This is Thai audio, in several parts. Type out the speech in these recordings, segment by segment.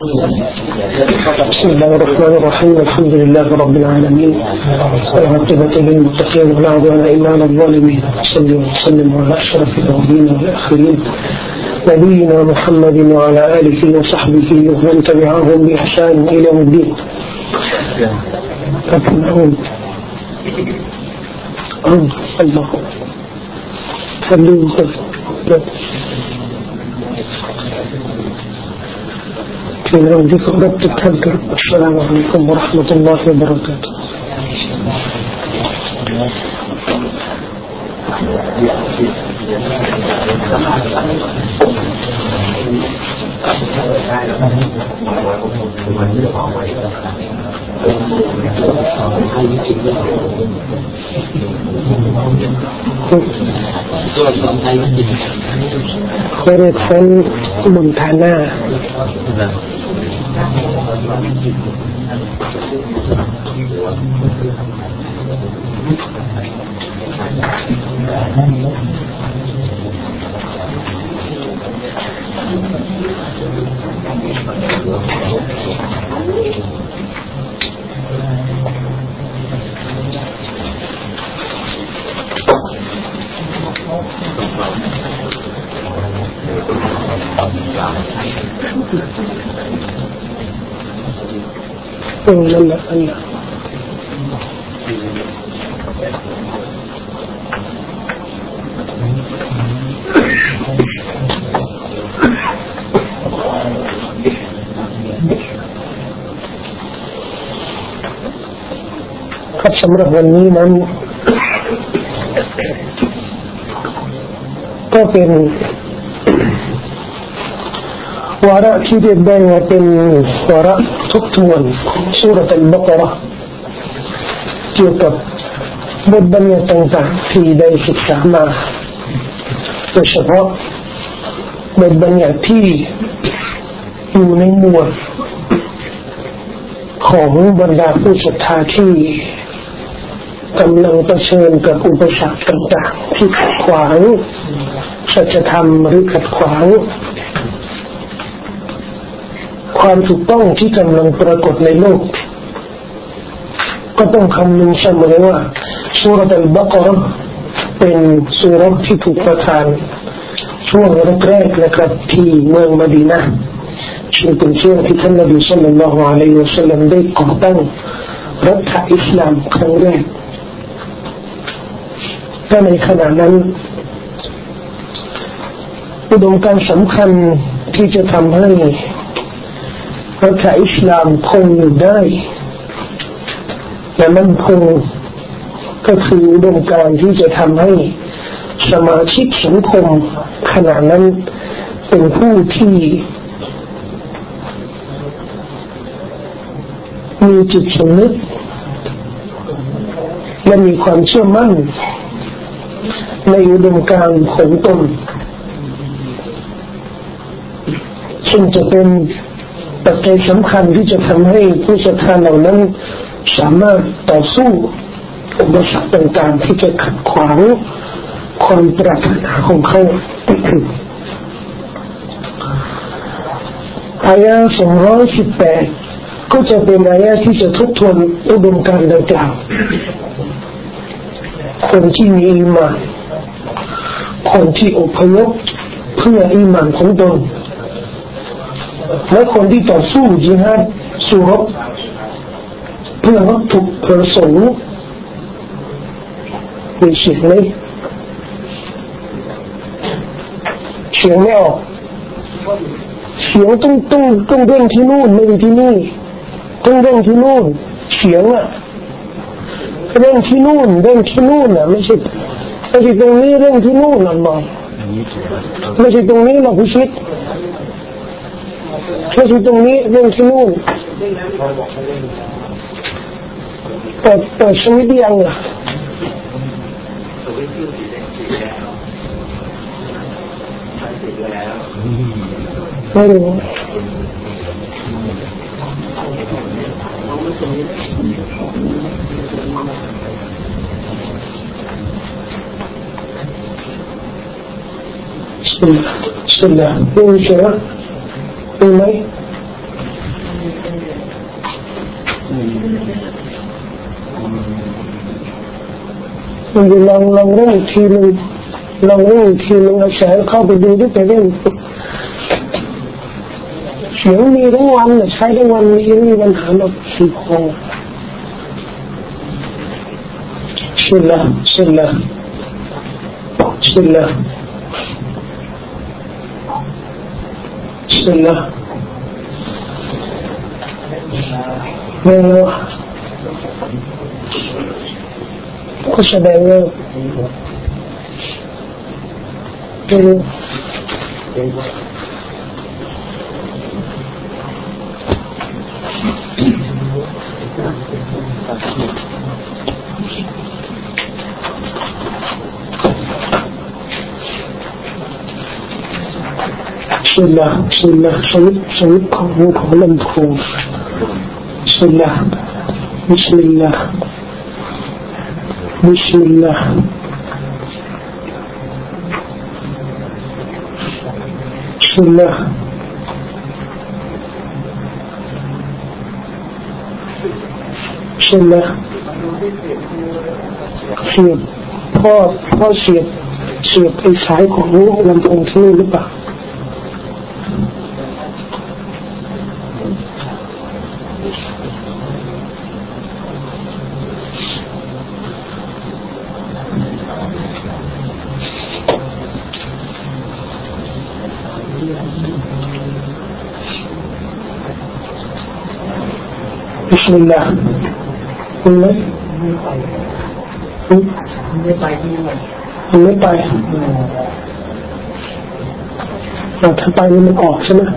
بسم الله الرحمن الرحيم الحمد لله رب العالمين والعاقبة للمتقين ولا عدوان إلا على الظالمين صلى وسلم على أشرف الأولين والآخرين نبينا محمد وعلى آله وصحبه ومن تبعهم بإحسان إلى يوم الدين. الله خلوه من عندك رب تتذكر. السلام عليكم ورحمة الله وبركاته. خير مونتانا اللهครับสำหรับวันนี้นั้นก็เป็นวาระที่เรียกได้ว่าเป็นวาระทบทวนซูเราะห์อัลบะเกาะเราะห์เกี่ยวกับบทบัญญัติต่างๆที่ได้ศึกษามาโดยเฉพาะบทบัญญัติที่อยู่ในหมวดของบรรดาผู้ศรัทธาที่กำลังเผชิญกับอุปสรรคต่างๆที่ขัดขวางสัจธรรมหรือขัดขวางความถูกต้องที่กำลังปรากฏในโลกก็ต้องคำนึงเสมอว่าซูเราะห์อัลบะเกาะเราะห์เป็นซูเราะห์ที่ถูกประทานช่วงแรกๆนะครับที่เมืองมะดีนะห์ซึ่งเป็นช่วงที่ท่านนบีศ็อลลัลลอฮุอะลัยฮิวะซัลลัมได้ก่อตั้งรัฐอิสลามครั้งแรกแต่ในขณะนั้นอุดมการณ์สำคัญที่จะทำให้รัฐอิสลามคงอยู่ได้และมั่นคงก็คืออุดมการณ์ที่จะทำให้สมาชิกสังคมขณะนั้นเป็นผู้ที่มีจิตสำนึกและมีความเชื่อมั่นในอุดมการณ์ของตนซึ่งจะเป็นปัจจัยสำคัญที่จะทำให้ผู้ศรัทธาเหล่านั้นสามารถต่อสู้อุปสรรคต่างๆที่จะขัดขวางความปรารถนาของเขาอายะห์218ก็จะเป็นอายะห์ที่จะทบทวนอุดมการณ์ดังกล่าวคนที่มีอีหม่านคนที่อพยพเพื่ออีหม่านของตนและคนที่ต่อสู้ญิฮาดสู้รบเพื่อวัตถุประสงค์มีเสียงไหมเสียงไม่ออกเสียงต้องเร่งที่นู่นไม่ที่นี่ต้องเร่งที่นู่นเสียงอะเร่งที่นู่นอะไม่ใช่ตรงนี้เร่งที่นู่นอัลลอฮ์ไม่ใช่ตรงนี้นะผู้ชิดไม่ใช่ตรงนี้เร่งที่นู่นแต่สวิตช์ยังอะไม่รู้بسم الله بسم الله มีไหมมันจะลองเล่นอีกทีนึงลองเล่นอีกทีนึงเอาแสงเข้าไปดูด้วยไปเล่นเสียงมีทั้งวันเลยใช้ทั้งวันมีปัญหาหรอกสีคอชิลละชิลละชิลละชิลละไม่รู้ก็แสดงว่าเป็นชิลละชิลละชีวิตของลำโพงชิลละบิสมิลลาห์بسم الله بسم الله بسم الله เสียบพ่อเสียบไอ้สายของลำโพงที่นี่หรือเปล่าบิสมิลลาห์คุณไหมไม่ไปที่ไหนไม่ไปถ้าไปมันออกใช่ไหม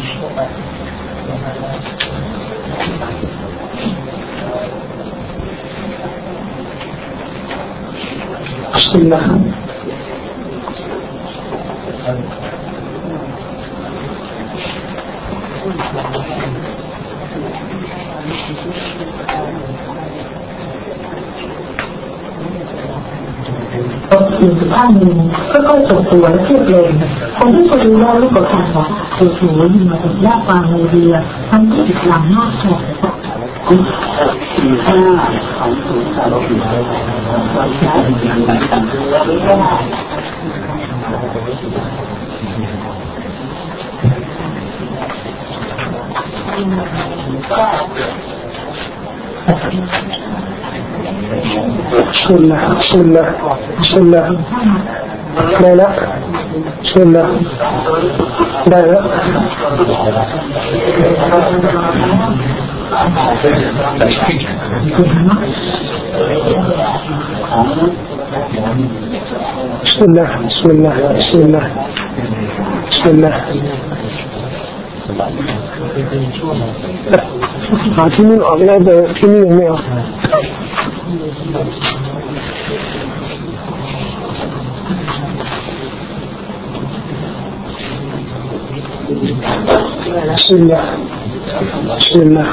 บิสมิลลาห์อยู่สุภาพนึงก็ค่อยตกตัวและเทียบเลยคนที่คนรู้ว่าลูกกระถางของคือถูยิงมาถึงยากกว่าโมเดียทั้งที่ติดหลังนอกแขกมีค่าของสูงสารพิษความใช้ بسم الله بسم الله بسم الله ได้แล้ว بسم الله ได้แล้วبسم الله بسم الله بسم الله بسم الله หาที่นี่ออกแล้วแต่ที่นี่ยังไม่ออกبسم الله بسم الله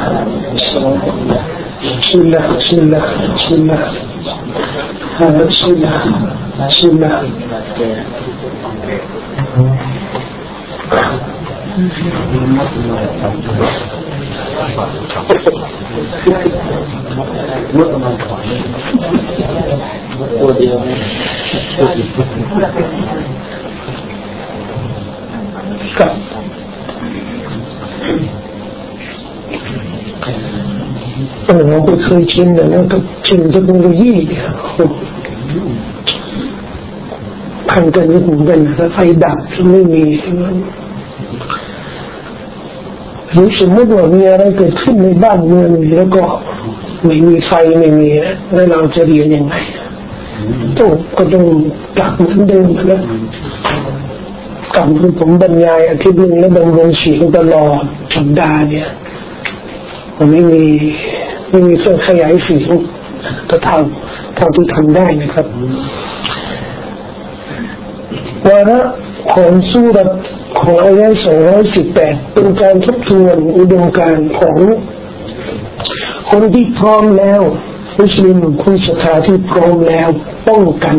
بسم الله بسم الله بسم الله هذا بسم الله بسم اللهเราไม่เคยชินนะกับชินเทคโนโลยีพันกันเหมือนกันถ้าไฟดับไม่มีหรือสมมติว่ามีอะไรเกิดขึ้นในบ้านเมืองแล้วก็ไม่มีไฟไม่มีแล้วเราจะเรียนยังไงก็ต้องกลับเหมือนเดิมแล้วกลับผมบรรยายอาทิตย์นึงแล้วดำรงเสียงตลอดสัปดาห์เนี่ยผมไม่มีเครื่องขยายเสียงก็เท่าที่ทำได้นะครับวาระของสูเราะห์ของอายะห์218เป็นการทบทวนอุดมการณ์ของคนที่พร้อมแล้วมุสลิมผู้ศรัทธาที่พร้อมแล้วป้องกัน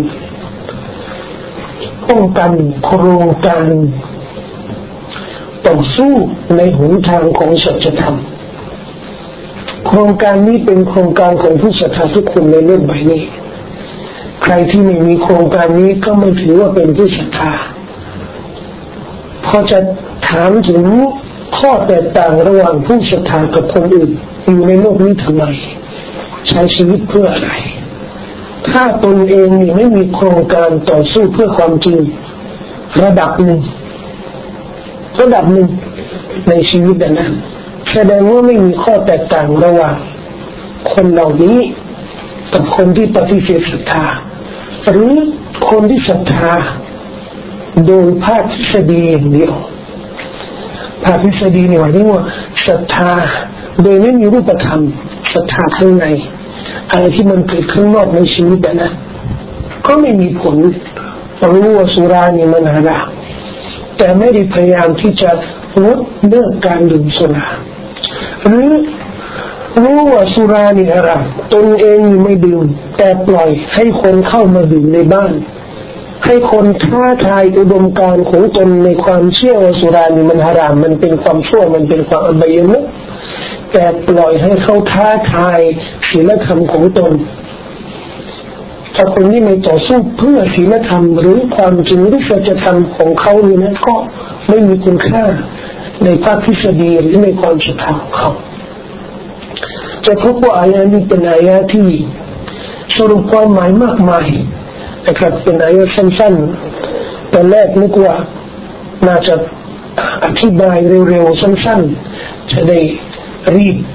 โครงการต่อสู้ในหนทางของสัจธรรมโครงการนี้เป็นโครงการของผู้ศรัทธาทุกคนในโลกใบนี้ใครที่ไม่มีโครงการนี้ก็ไม่ถือว่าเป็นผู้ศรัทธาพอจะถามถึงข้อแตกต่างระหว่างผู้ศรัทธากับคนอื่นอยู่ในโลกนี้ทำไมใช้ชีวิตเพื่ออะไรถ้าตนเองไม่มีโครงการต่อสู้เพื่อความจริงระดับหนึ่งในชีวิตนั้นแสดงว่าไม่มีข้อแตกต่างระหว่างคนเหล่านี้กับคนที่ปฏิเสธศรัทธาหรือคนที่ศรัทธาโดยภาคทฤษฎีอย่างเดียวภาคทฤษฎีเนี่ยหมายถึงว่าศรัทธาโดยไม่มีรูปธรรมศรัทธาข้างในอะไรที่มันเกิดข้างนอกในชีวิตนะก็ไม่มีผลรู้ว่าสุราเนี่ยมันหาแต่ไม่ได้พยายามที่จะลดเลิกการดื่มสุราหรือรู้ว่าสุรานี่อะไรตนเองไม่ดื่มแต่ปล่อยให้คนเข้ามาดื่มในบ้านให้คนท้าทายอุดมการณ์ของตนในความเชื่อว่าสุรานี่มันหารามมันเป็นความชั่วมันเป็นความอบายมุขแต่ปล่อยให้เขาท้าทายศีลธรรมของตนถ้าคนที่ไม่ต่อสู้เพื่อศีลธรรมหรือความจริงหรือสัจธรรมของเขานี่นะก็ไม่มีคุณค่าในภาคทฤษฎีหรือในความศรัทธาของเขาจะพบว่าอายะนี้เป็นอายะที่สรุปความหมายมากมายนะครับเป็นอายะสั้นๆแต่แรกนึกว่าน่าจะอธิบายเร็วๆสั้นๆจะได้รีบ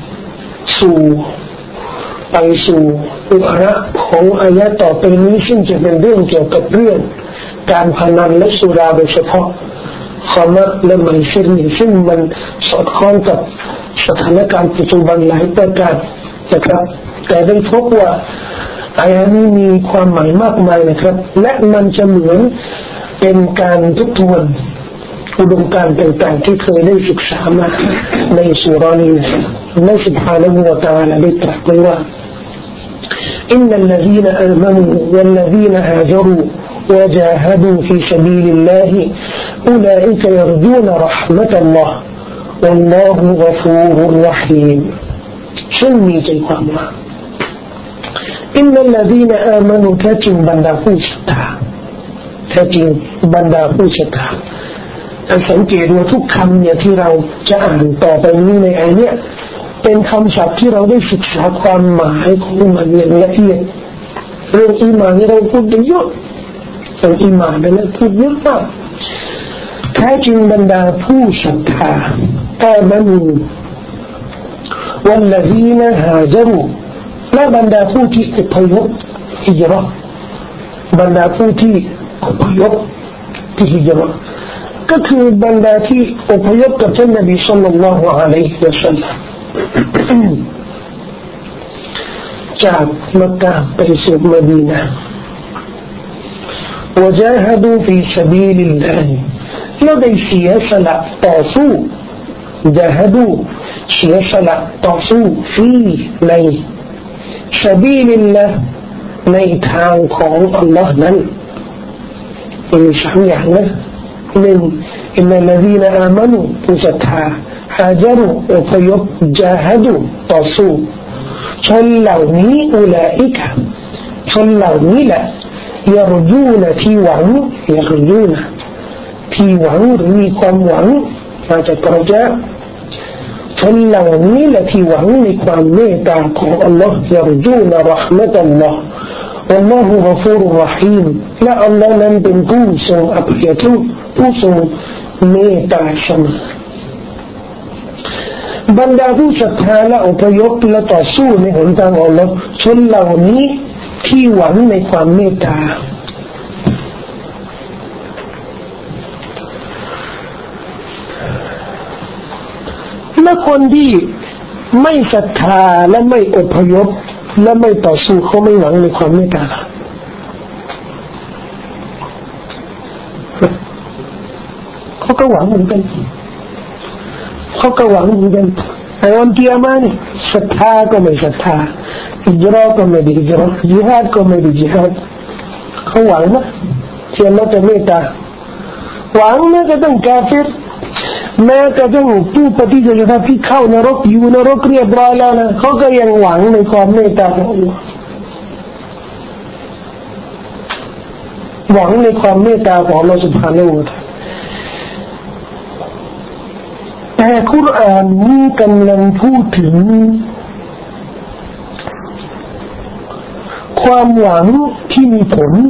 ไปสู่อุปาระของอายะต่อไปนี้ซึ่งจะเป็นเรื่องเกี่ยวกับเรื่องการพนันและสุราโดยเฉพาะขอมาและไมซิรนี่ซึ่งมันสอดคล้องกับสถานการณ์ปัจจุบันหลายประการนะครับแต่ได้พบว่าอายะนี้มีความหมายมากมายนะครับและมันจะเหมือนเป็นการทบทวนอุดมการณ์ต่างๆที่เคยได้ศึกษามาในสุรานี้และสุภาพวะตะอาลาได้ตรัสไว้ว่าإن الذين آمنوا والذين هاجروا وجاهدوا في سبيل الله أولئك يرجون رحمة الله والله غفور رحيم سمي جيكم إن الذين آمنوا تجن بندا فوشتا تجن بندا فوشتا สังเกตว่าทุกคำเนี่ยที่เราจะอ่านต่อไปนี้ในอายะนี้เป็นคำศัพท์ที่เราได้ศึกษาความหมายของมันอย่างละเอียดเรื่องอีหม่านนี่เราพูดเยอะเรื่องอีหม่านนั้นพูดเยอะมากแท้จริงบรรดาผู้ศรัทธาอามานูوالذين هاجرواและบรรดาผู้ที่อพยพฮิจเราะห์บรรดาผู้ที่อพยพที่ฮิจเราะห์ก็คือบรรดาที่อพยพกับท่านนบีศ็อลลัลลอฮุอะลัยฮิวะซัลลัมจากมักกะฮ์ไปสู่มะดีนะห์ وجاهدوا في سبيل الله แล้วได้เสียสละต่อสู้ جاهدوا เสียสละต่อสู้ฟีในسبيل الله ในทางของอัลลอฮ์นั้นมีสามอย่างนะหนึ่งอินนัลลซีนอามานูผู้ศรัทธาฮาจารุอพยพจาฮัดูต่อสู้ชนเหล่านี้อุลาอิกะชนเหล่านี้แหละยารจูนที่หวังยารจูนที่หวังหรือมีความหวังมาจากพระเจ้าชนเหล่านี้แหละที่หวังในความเมตตาของอัลลอฮ์ยารจูนเราะห์มะตัลลอฮ์والله غفور رحيم และอัลลอฮ์นั้นเป็นผู้ทรงอภัยโทษผู้ทรงเมตตาเสมอบรรดาผู้ศรัทธาและอพยพและต่อสู้ในหนทางของอัลลอฮ์ชนเหล่านี้ที่หวังในความเมตตาและคนที่ไม่ศรัทธาและไม่อพยพและไม่ต่อสู้เขาไม่หวังในความเมตตาเขาก็หวังเหมือนกันเขาก็หวังเหมือนกันแต่วันเกียร์มาเนี่ยศรัทธาก็ไม่ศรัทธาฮิจเราะห์ก็ไม่ได้ฮิจเราะห์ญิฮาดก็ไม่ได้ญิฮาดเขาหวังนะที่อัลเลาะห์จะเมตตาหวังแม้กระทั่งกาเฟรแม้กระทั่งผู้ปฏิเสธที่เข้านรกอยู่นรกเรียบร้อยแล้วนะเขาก็ยังหวังในความเมตตาของอัลเลาะห์หวังในความเมตตาของอัลเลาะห์ซุบฮานะฮูวะตะอาลาแต่กุรอานนี้กำลังพูดถึงความหวังที่มีผล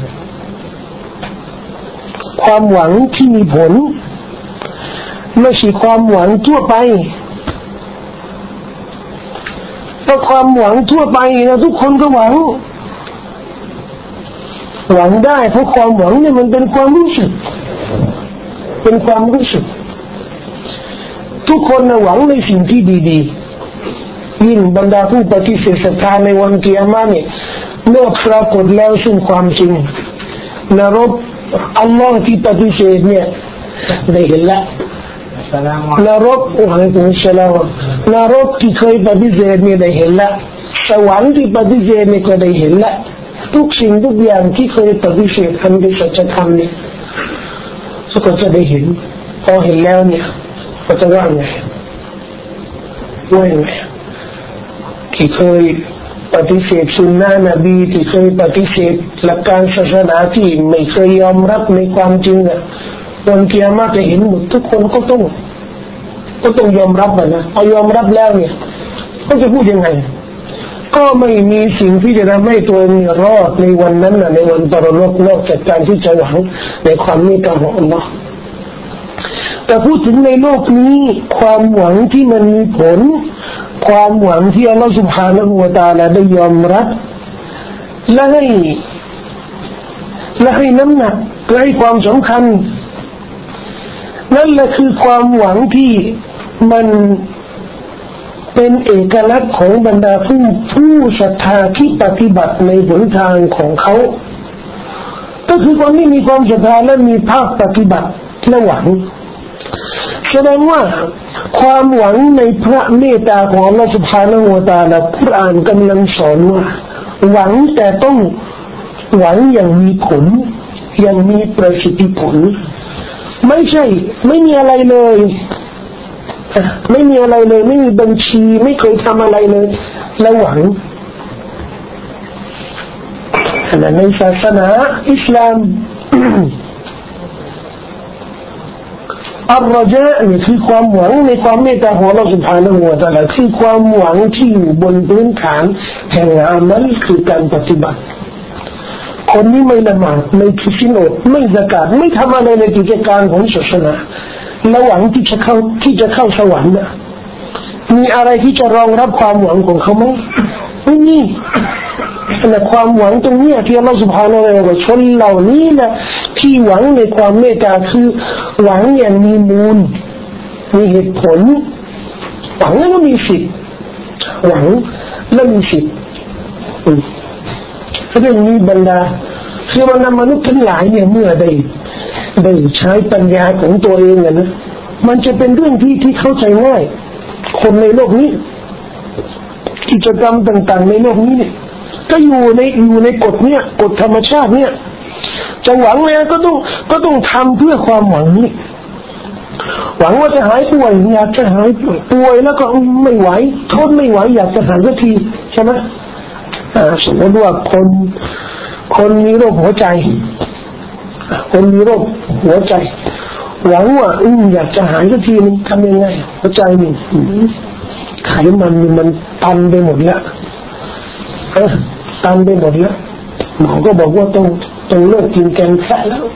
ความหวังที่มีผลไม่ใช่ความหวังทั่วไปเพราะความหวังทั่วไปนะทุกคนก็หวังได้เพราะความหวังเนี่ยมันเป็นความรู้สึกทุกคนนะหวังในสิ่งที่ดีๆยิ่งบรรดาผู้ปฏิเสธศรัทธาในวันกิยามะฮ์เนี่ยเมื่อปรากฏแล้วซึ่งความจริงนรกอัลลอฮ์ที่ปฏิเสธเนี่ยได้เห็นละนรกอะลัยกุมุสสลามนรกที่เคยปฏิเสธเนี่ยได้เห็นละสวรรค์ที่ปฏิเสธเนี่ยก็ได้เห็นละทุกสิ่งทุกอย่างที่เคยปฏิเสธอันเป็นสัจธรรมเนี่ยก็จะได้เห็นพอเห็นแล้วเนี่ยก็จะว่าไงที่เคยปฏิเสธสุนนะนบีที่เคยปฏิเสธหลักการศาสนาที่ไม่เคยยอมรับในความจริงอ่ะวันกิยามะฮ์จะเห็นหมดทุกคนก็ต้องยอมรับนะพอยอมรับแล้วเนี่ยก็จะพูดยังไงก็ไม่มีสิ่งที่จะทำให้ตัวเองรอดในวันนั้นในวันปรโลกนอกจากการที่จะหวังในความเมตตาของอัลลอฮ์แต่พูดถึงในโลกนี้ความหวังที่มันมีผลความหวังที่อัลลอฮ์ سبحانه และ تعالى ได้ยอมรับและให้น้ำหนักและให้ความสำคัญนั่นแหละคือความหวังที่มันเป็นเอกลักษณ์ของบรรดาผู้ศรัทธาที่ปฏิบัติในหนทางของเขาก็คือคนที่มีความศรัทธาและมีภาคปฏิบัติและหวังแสดงว่าความหวังในพระเมตตาของอัลเลาะห์ سبحانه และ تعالى กุรอานกำลังสอนว่าหวังแต่ต้องหวังอย่างมีผลอย่างมีประสิทธิผลไม่ใช่ไม่มีอะไรเลยไม่มีบัญชีไม่เคยทำอะไรเลยแล้วหวังแต่ในศาสนาอิสลามอัลรอญะนี่คือความหวังในความเมตตาของอัลเลาะห์ سبحانه และ تعالى คือความหวังที่อยู่บนพื้นฐานแห่งอามัลคือการปฏิบัติคนนี้ไม่ละหมาดไม่ถือศีลอดไม่ซะกาตไม่ทำอะไรในกิจการของศาสนาและหวังที่จะเข้าสวรรค์นะมีอะไรที่จะรองรับความหวังของเขาไหมไม่มีแต่ความหวังตรงนี้ที่อัลเลาะห์ سبحانه และ تعالى ชนเหล่านี้นะที่หวังในความเมตตาคือหวังอย่างมีมูลมีเหตุผลหวังแล้วก็มีสิทธิ์หวังแล้วมีสิทธิ์เรื่องนี้บรรดามนุษย์ทั้งหลายเนี่ยเมื่อได้ใช้ปัญญาของตัวเองนะมันจะเป็นเรื่องที่เข้าใจง่ายคนในโลกนี้กิจกรรมต่างๆในโลกนี้เนี่ยก็อยู่ในกฎเนี่ยกฎธรรมชาติเนี่ยจะหวังเลยก็ต้องทำเพื่อความหวังนี่หวังว่าจะหายป่วยอยากจะหายป่วยแล้วก็ไม่ไหวทนไม่ไหวอยากจะหายสักทีใช่ไหมสมมติว่าคนมีโรคหัวใจหวังว่าอยากจะหายสักทีนึงทำยังไงหัวใจนี่ไขมันตันไปหมดแล้วตันไปหมดแล้วหมอก็บอกว่าต้องเลิกกินแกงแพะแล้ว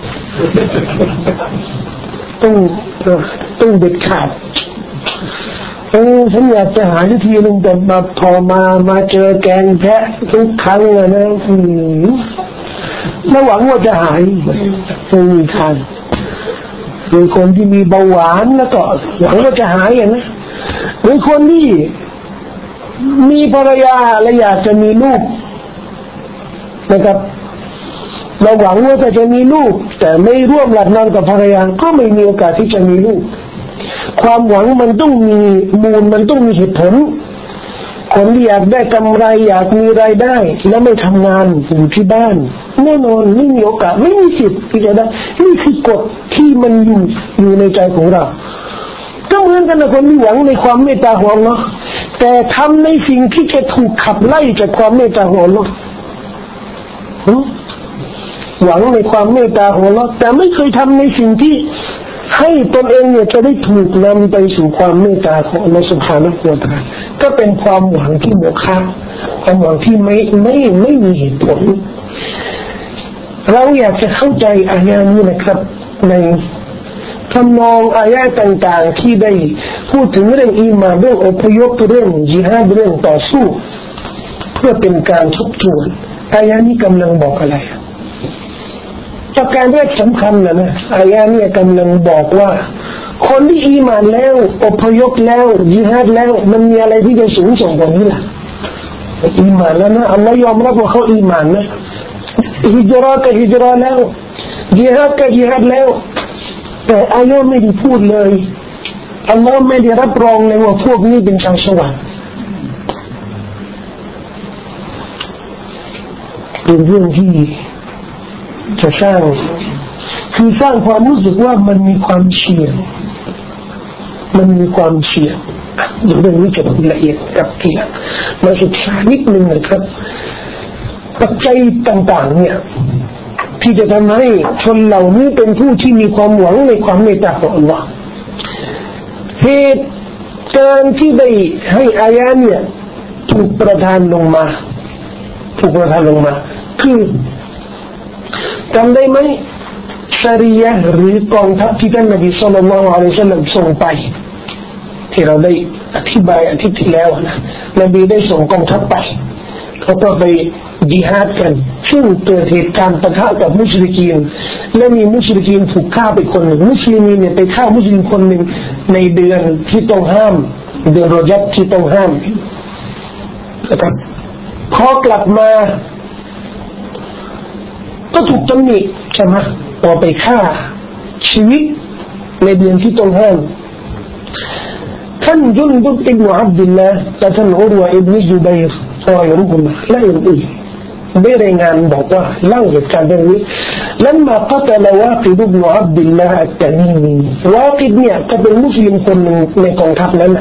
ต้องเด็ดขาดฉันอยากจะหาวิธีนึงแต่พอมาเจอแกงแพะทุกครั้งเลยนะแล้วหวังว่าจะหายไม่มีทางหรือคนที่มีเบาหวานแล้วก็หวังว่าจะหายอย่างนั้นหรือคนที่มีภรรยาและอยากจะมีลูกนะครับเราหวังว่าจะมีลูกแต่ไม่ร่วมหลับนอนกับภรรยาก็ไม่มีโอกาสที่จะมีลูกความหวังมันต้องมีมูลมันต้องมีเหตุผลคนที่อยากได้กำไรอยากมีรายได้แล้วไม่ทำงานอยู่ที่บ้านแน่นอนไม่มีโอกาสไม่มีสิทธิ์ที่จะได้นี่คือกฎที่มันอยู่ในใจของเราก็เหมือนกันนะคนที่หวังในความเมตตาของอัลเลาะห์แต่ทำในสิ่งที่จะถูกขับไล่จากความเมตตาของอัลเลาะห์หวังในความเมตตาของอัลเลาะห์แต่ไม่เคยทำในสิ่งที่ให้ตนเองเนี่ยจะได้ถูกนำไปสู่ความเมตตาของอัลเลาะห์ซุบฮานะฮูวะตะอาลาก็เป็นความหวังที่โมฆะความหวังที่ไม่มีเหตุผลเราอยากจะเข้าใจอายะนี้นะครับในทำนองอายะต่างๆที่ได้พูดถึงเรื่องอีหม่านเรื่องอพยพเรื่องญิฮาดเรื่องต่อสู้เพื่อเป็นการทบทวนอายะนี้กำลังบอกอะไรประการแรกสำคัญนะอายะนี้กำลังบอกว่าคนที่อีหม่านแล้วอพยพแล้วญิฮาดแล้วมันมีอะไรที่จะสูงส่งกว่านี้ล่ะอีหม่านแล้วนะอัลลอฮ์ยอมรับว่าเขาอีหม่านนะฮิจเราะห์ก็ฮิจเราะห์แล้วญิฮาดก็ญิฮาดแล้วแต่อายะไม่ได้พูดเลยอัลลอฮ์ไม่ได้รับรองเลยว่าพวกนี้เป็นชาวสวรรค์เป็นเรื่องที่จะสร้างความรู้สึกว่ามันมีความเสี่ยงเรื่องนี้จะพูดละเอียดกับทีหลังมาศึกษานิดนึงนะครับปัจจัยต่างๆเนี่ยที่จะทำให้ชนเหล่านี้เป็นผู้ที่มีความหวังในความเมตตาของอัลลอฮ์เหตุการณ์ที่ได้ให้อายะเนี่ยถูกประทานลงมาคือจำได้ไหมซาริยะห์หรือกองทัพที่ท่านนบีศ็อลลัลลอฮุอะลัยฮิวะซัลลัมส่งไปที่เราได้อธิบายอาทิตย์ที่แล้วนะนบีได้ส่งกองทัพไปเขาก็ไปญิฮาดกันซึ่งเกิดเหตุการณ์ปะทะกับมุชริกีนและมีมุชริกีนถูกฆ่าไปคนหนึ่งมุสลิมีเนี่ยไปฆ่ามุสลิมคนหนึ่งในเดือนที่ต้องห้ามเดือนรอญับที่ต้องห้ามนะครับพอกลับมาก็ถูกตำหนิใช่ไหมว่าไปฆ่าชีวิตในเดือนที่ต้องห้ามท่านจุนดุบอิบนุอับดุลลาห์และท่านอุรวะอิบนุซุบัยรรอยุฮุมะและอื่นๆได้รายงานบอกว่าเล่าเหตุการณ์เรื่องนี้لما قتل واقد بن عبد الله التميمي واقدเนี่ยก็เป็นมุสลิมคนหนึ่งในกองทัพนั้น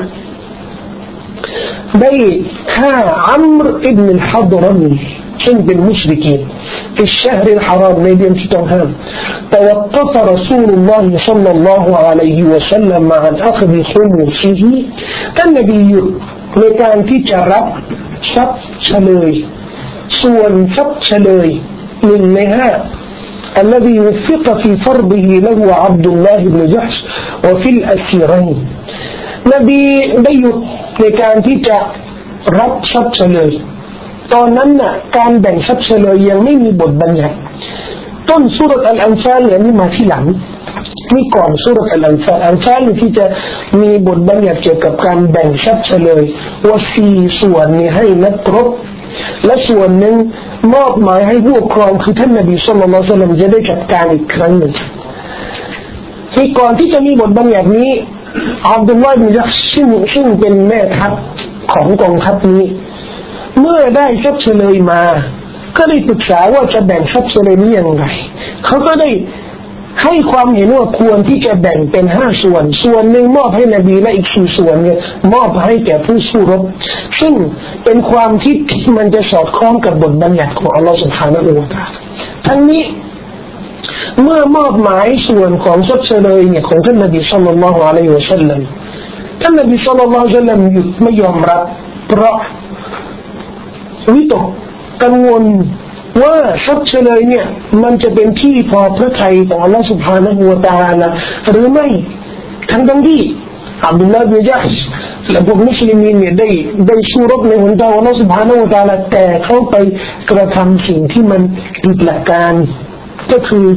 ได้ฆ่าอัมรอิบนุลฮัฎรมีซึ่งเป็นมุชริกีนفي الشهر الحرام ในเดือนที่ต้องห้าม توقف رسول الله صلى الله عليه وسلم عن أخذ خمسه ท่านนบีหยุดในการที่จะรับทรัพย์เฉลยส่วนทรัพย์เฉลย1 ใน 5 الذي وفق في فرضه له عبد الله بن جحش وفي الأسيرين นบีได้หยุดในการที่จะรับทรัพย์เฉลยตอนนั้นน่ะการแบ่งทรัพย์เฉลยยังไม่มีบทบัญญัติต้นซูเราะห์อัลอันฟาลเนี่ยนี่มาที่หลังนี่ก่อนซูเราะห์อัลอันฟาลที่จะมีบทบัญญัติเกี่ยวกับการแบ่งทรัพย์เฉลยว่า4 ส่วนนี้ให้นักรบและส่วนหนึ่งมอบหมายให้ผู้ปกครองคือท่านนบีศ็อลลัลลอฮุอะลัยฮิวะซัลลัมจะได้จัดการอีกครั้งหนึ่งที่ก่อนที่จะมีบทบัญญัตินี้อับดุลลอฮ์บินญัชซึ่งเป็นแม่ทัพของกองทัพนี้เมื่อได้ทรัพย์เฉลยมาก็ได้ปรึกษาว่าจะแบ่งทรัพย์เฉลยนี้อย่างไรเขาก็ได้ให้ความเห็นว่าควรที่จะแบ่งเป็น5 ส่วนหนึ่งมอบให้นบีและอีก4 ส่วนเนี่ยมอบให้แก่ผู้สู้รบซึ่งเป็นความคิดที่มันจะสอดคล้องกับบทบัญญัติของอัลลอฮฺ سبحانه และ تعالى ทั้งนี้เมื่อมอบหมายส่วนของทรัพย์เฉลยเนี่ยของท่านนบีศ็อลลัลลอฮุอะลัยฮิวะซัลลัมท่านนบีศ็อลลัลลอฮุอะลัยฮิวะซัลลัมหยุดไม่ยอมรับเพราะวิตกกังวลว่าทรัพย์เฉลยเนี่ยมันจะเป็นที่พอพระทัยของอัลลอฮฺ سبحانه และ تعالى หรือไม่ทั้งที่อับดุลลาห์บินญัชและพวกมุสลิมีเนี่ยได้สู้รบในหนทางของอัลลอฮฺ سبحانه และ تعالى แต่เขาไปกระทำสิ่งที่มันผิดหลักการก็คือ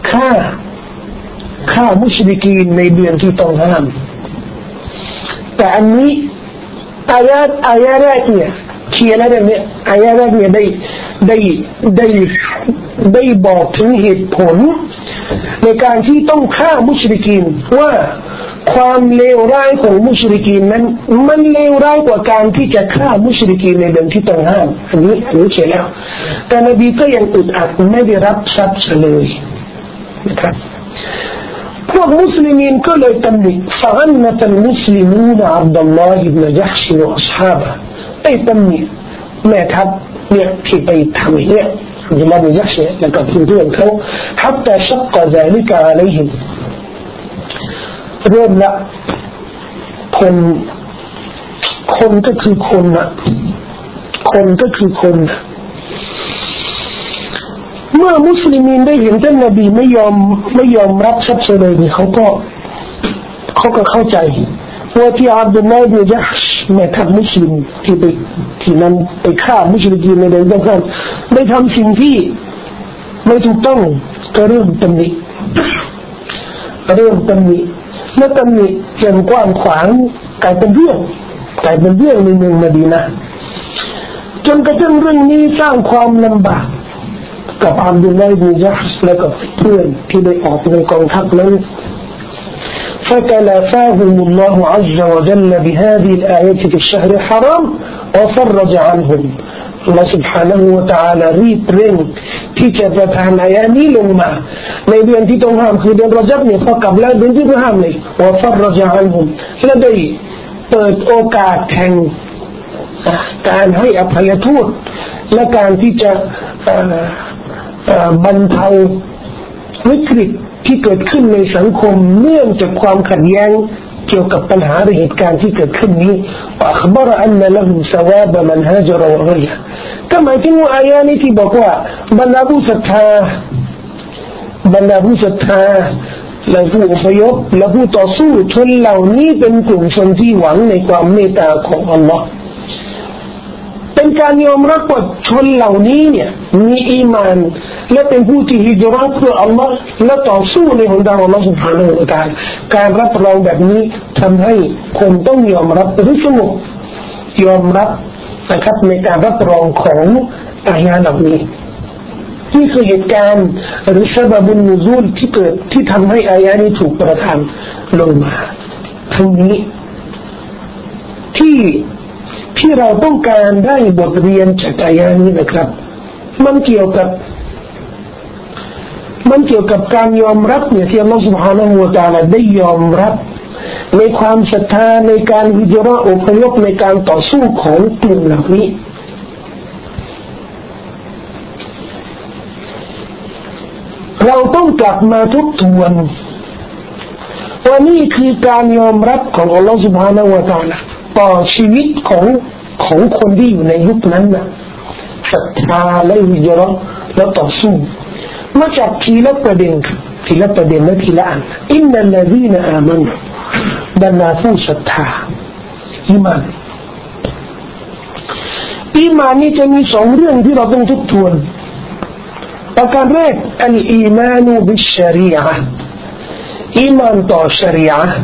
ฆ่ามุชริกีนในเดือนที่ต้องห้ามแต่อันนี้อายะแรกเนี่ยเขียนอะไรเนี่ยอายะแรกเนี่ยได้บอกถึงเหตุผลในการที่ต้องฆ่ามุชริกีนว่าความเลวร้ายของมุชริกีนนั้นมันเลวร้ายกว่าการที่จะฆ่ามุชริกีนในเดือนที่ต้องห้ามอันนี้เขียนแล้วแต่นบีก็ยังอึดอัดไม่ได้รับทรัพย์เฉลยนะครับพวกมุสลิมีนก็เลยตำหนิฟะอันนะตัลมุสลิมูนอับดุลลอฮ์อิบนุญัชวะอัศฮาบะไอ้ตำหนิแม่ทัพเนี่ยที่ไปทำเนี่ย عبد الله بن جحش لقد تنتهي الكون حتى شق ذلك عليهم เริ่มละคนก็คือคนนะคนก็คือคนนะเมื่อมุสลิมีนได้เห็นท่านนบีไม่ยอมรับชัดเจนเลยนี่เขาก็เข้าใจว่าที่อับดุลลาห์บินญะฮชแม่ทัพมุสลิมที่นั้นไปฆ่ามุชริกีนในเดือนรอมฎอนได้ทำสิ่งที่ไม่ถูกต้องก็เริ่มตำหนิและตำหนิอย่างกว้างขวางกลายเป็นเรื่องในเมืองมะดีนะห์จนกระทั่งเรื่องนี้สร้างความลำบากกับอับดุลลาห์บินญะฮชและกับเพื่อนที่ได้ออกในกองทัพนั้นفتلافاهم الله عز وجل بهذه الآية في الشهر الحرام وفرج عنهم الله سبحانه وتعالى รีบเร่งที่จะประทานอายะนี้ลงมาในเดือนที่ต้องห้ามคือเดือนรอญับเนี่ยพอกลับแล้วเดือนที่ต้องห้ามเลยوفرج عنهم และได้เปิดโอกาสแห่งการให้อภัยโทษและการที่จะบรรเทาวิกฤตที่เกิดขึ้นในสังคมเนื่องจากความขัดแย้งเกี่ยวกับปัญหาหรือเหตุการณ์ที่เกิดขึ้นนี้ว่าขบรอันนั้นละหุสวาบมันฮาจรวะไรก็หมายถึงว่าอายะนี้ที่บอกว่าบรรดาผู้ศรัทธาและผู้อพยพและผู้ต่อสู้ชนเหล่านี้เป็นกลุ่มชนที่หวังในความเมตตาของอัลลอฮ์เป็นการยอมรับว่าชนเหล่านี้เนี่ยมีอีมานและเป็นผู้ที่ฮิจเราะห์เพื่ออัลลอฮ์และต่อสู้ในหนทางอัลลอฮ์ سبحانه และ تعالى การรับรองแบบนี้ทำให้คนต้องยอมรับหรือสงบยอมรับนะครับในการรับรองของอายะห์เหล่านี้นี่คือเหตุการณ์หรือซะบะบุนนุซูลที่เกิดที่ทำให้อายะห์นี้ถูกประทานลงมาทั้งนี้ที่เราต้องการได้บทเรียนจากอายะห์นี้นะครับมันเกี่ยวกับการยอมรับเนี่ยที่อัลลอฮฺ سبحانه และ تعالى ได้ยอมรับในความศรัทธาในการฮิจเราะห์อพยพในการต่อสู้ของกลุ่มเหล่านี้เราต้องกลับมาทบทวนว่านี่คือการยอมรับของอัลลอฮฺ سبحانه และ تعالى ต่อชีวิตของคนที่อยู่ในยุคนั้นนะศรัทธาและฮิจเราะห์และต่อสู้มาจากทีละประเด็นและทีละอันอินนัลลซีนอามันูบรรดาผู้ศรัทธาอีมานนี่จะมีสองเรื่องที่เราต้องทบทวนประการแรกอัลอีมานูบิชชะรีอะห์อีมานต่อชะรีอะห์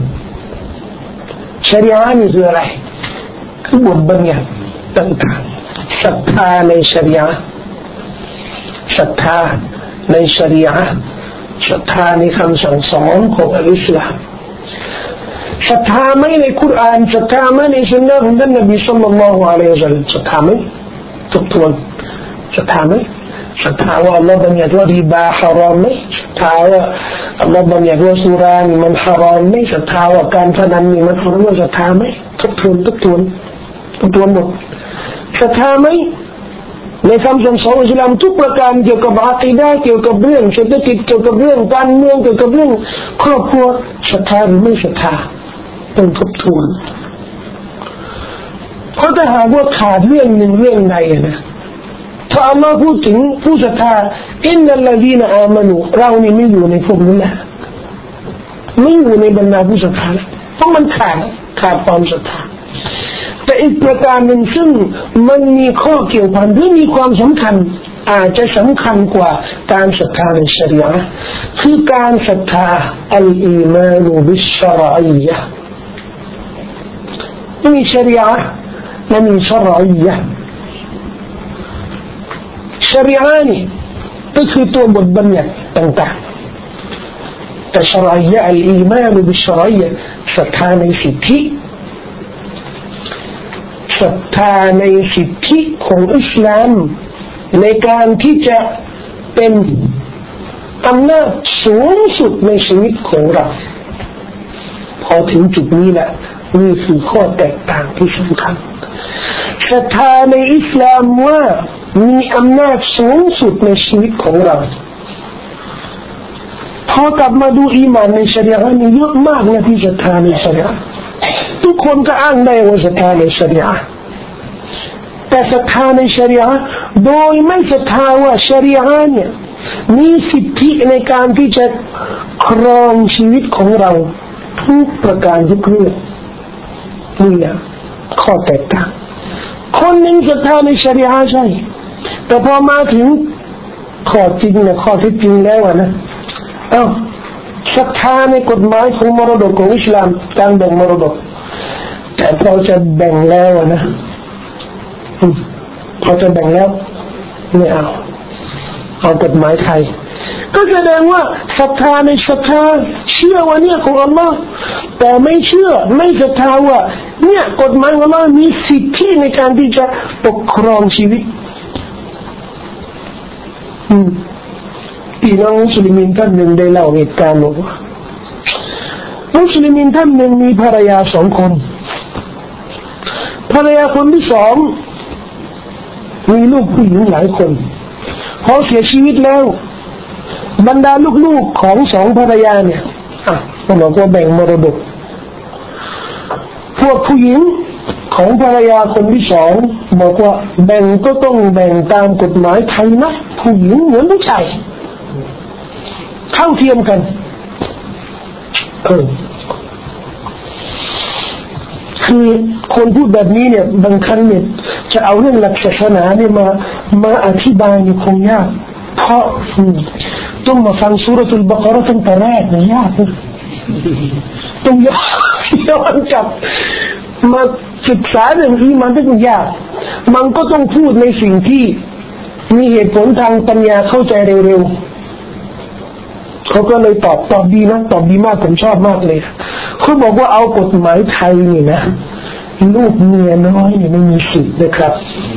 นี่คืออะไรคือบทบัญญัติต่างๆศรัทธาในชะรีอะห์ศรัทธาในชะรีอะห์ศรัทธาในคำสั่งสอนของอัลอิสลามศรัทธาไหมในคุรอานศรัทธาไหมในสุนนะของท่านนบีศ็อลลัลลอฮุอะลัยฮิวะซัลลัมศรัทธาไหมทบทวนศรัทธาไหมศรัทธาว่าอัลลอฮ์บัญญัติว่าริบาฮารอมไหมศรัทธาว่าอัลลอฮ์บัญญัติว่าสุรานี่มันฮารอมไหมศรัทธาว่าการพนันนี่มันฮารอมศรัทธาไหมทบทวนหมดศรัทธาไหมในคำสั่งสอนอิสลามทุกประการเกี่ยวกับอะกีดะห์เกี่ยวกับเรื่องเศรษฐกิจเกี่ยวกับเรื่องการเมืองเกี่ยวกับเรื่องครอบครัวศรัทธาหรือไม่ศรัทธาต้องทบทวนเพราะถ้าหากว่าขาดเรื่องหนึ่งเรื่องใดนะถ้าอัลลอฮ์พูดถึงผู้ศรัทธาอินนัลลซีนอามานูเรานี่ไม่อยู่ในพวกนี้นะไม่อยู่ในบรรดาผู้ศรัทธาเพราะมันขาดความศรัทธาแต่อีกประการหนึ่งซึ่งมันมีข้อเกี่ยวพันหรือมีความสำคัญอาจจะสำคัญกว่าการศรัทธาในชะรีอะห์คือการศรัทธาอัลอีมานูบิชชะรอียะห์มีชะรีอะห์และมีชะรอียะห์ชะรีอะห์นี่ก็คือตัวบทบัญญัติต่างๆแต่ชะรอียะห์อัลอีมานูบิชชะรอียะห์ศรัทธาในสิทธิศรัทธาในสิทธิของอิสลามในการที่จะเป็นอำนาจสูงสุดในชีวิตของเราพอถึงจุดนี้แหละนี่คือข้อแตกต่างที่สำคัญศรัทธาในอิสลามว่ามีอำนาจสูงสุดในชีวิตของเราพอกลับมาดูอีหม่านในชะรีอะห์นี่เยอะมากนะที่ศรัทธาในชะรีอะห์ทุกคนก็อ้างได้ว่าศรัทธาในชะรีอะห์แต่ศรัทธาในชะรีอะห์โดยไม่ศรัทธาว่าชะรีอะห์เนี่ยมีสิทธิในการที่จะครองชีวิตของเราทุกประการทุกเรื่องนี่นะข้อแตกต่างคนหนึ่งศรัทธาในชะรีอะห์ใช่แต่พอมาถึงข้อจริงนะข้อที่จริงแล้วนะศรัทธาในกฎหมายของมรดกของอิสลามการแบ่งมรดกแต่พอจะแบ่งแล้วนะพอจะแบ่งแล้วไม่เอากฎหมายไทยก็แสดงว่าศรัทธาในศรัทธาเชื่อว่าเนี่ยของอัลลอฮ์แต่ไม่เชื่อไม่ศรัทธาว่าเนี่ยกฎหมายของอัลลอฮ์มีสิทธิในการที่จะปกครองชีวิตพี่น้องมุสลิมท่านหนึ่งได้เล่าเหตุการณ์ว่ามุสลิมท่านหนึ่งมีภรรยา2 คนภรรยาคนที่2มีลูกผู้หญิงหลายคนพอเสียชีวิตแล้วบรรดาลูกๆของ2ภรรยาเนี่ยเขาบอกว่าแบ่งมรดกพวกผู้หญิงของภรรยาคนที่2บอกว่าแบ่งก็ต้องแบ่งตามกฎหมายไทยนะผู้หญิงเหมือนผู้ชายเท่าเทียมกันคือคนพูดแบบนี้เนี่ยบางครั้งเนี่ยจะเอาเรื่องหลักศาสนาเนี่ยมาอธิบายเนี่ยคงยากเพราะต้องมาฟังซูเราะตุลบะเกาะเราะตั้งแต่แรกเนี่ยยากต้องย้อนกลับมาศึกษาเรื่องอีหม่านที่ยากมันก็ต้องพูดในสิ่งที่มีเหตุผลทางปัญญาเข้าใจเร็วๆเขาก็เลยตอบดีนะตอบดีมากผมชอบมากเลยเขาบอกว่าเอากฎหมายไทยนี่นะลูกเมียน้อยเนี่ยไม่มีสิทธิ์นะครับ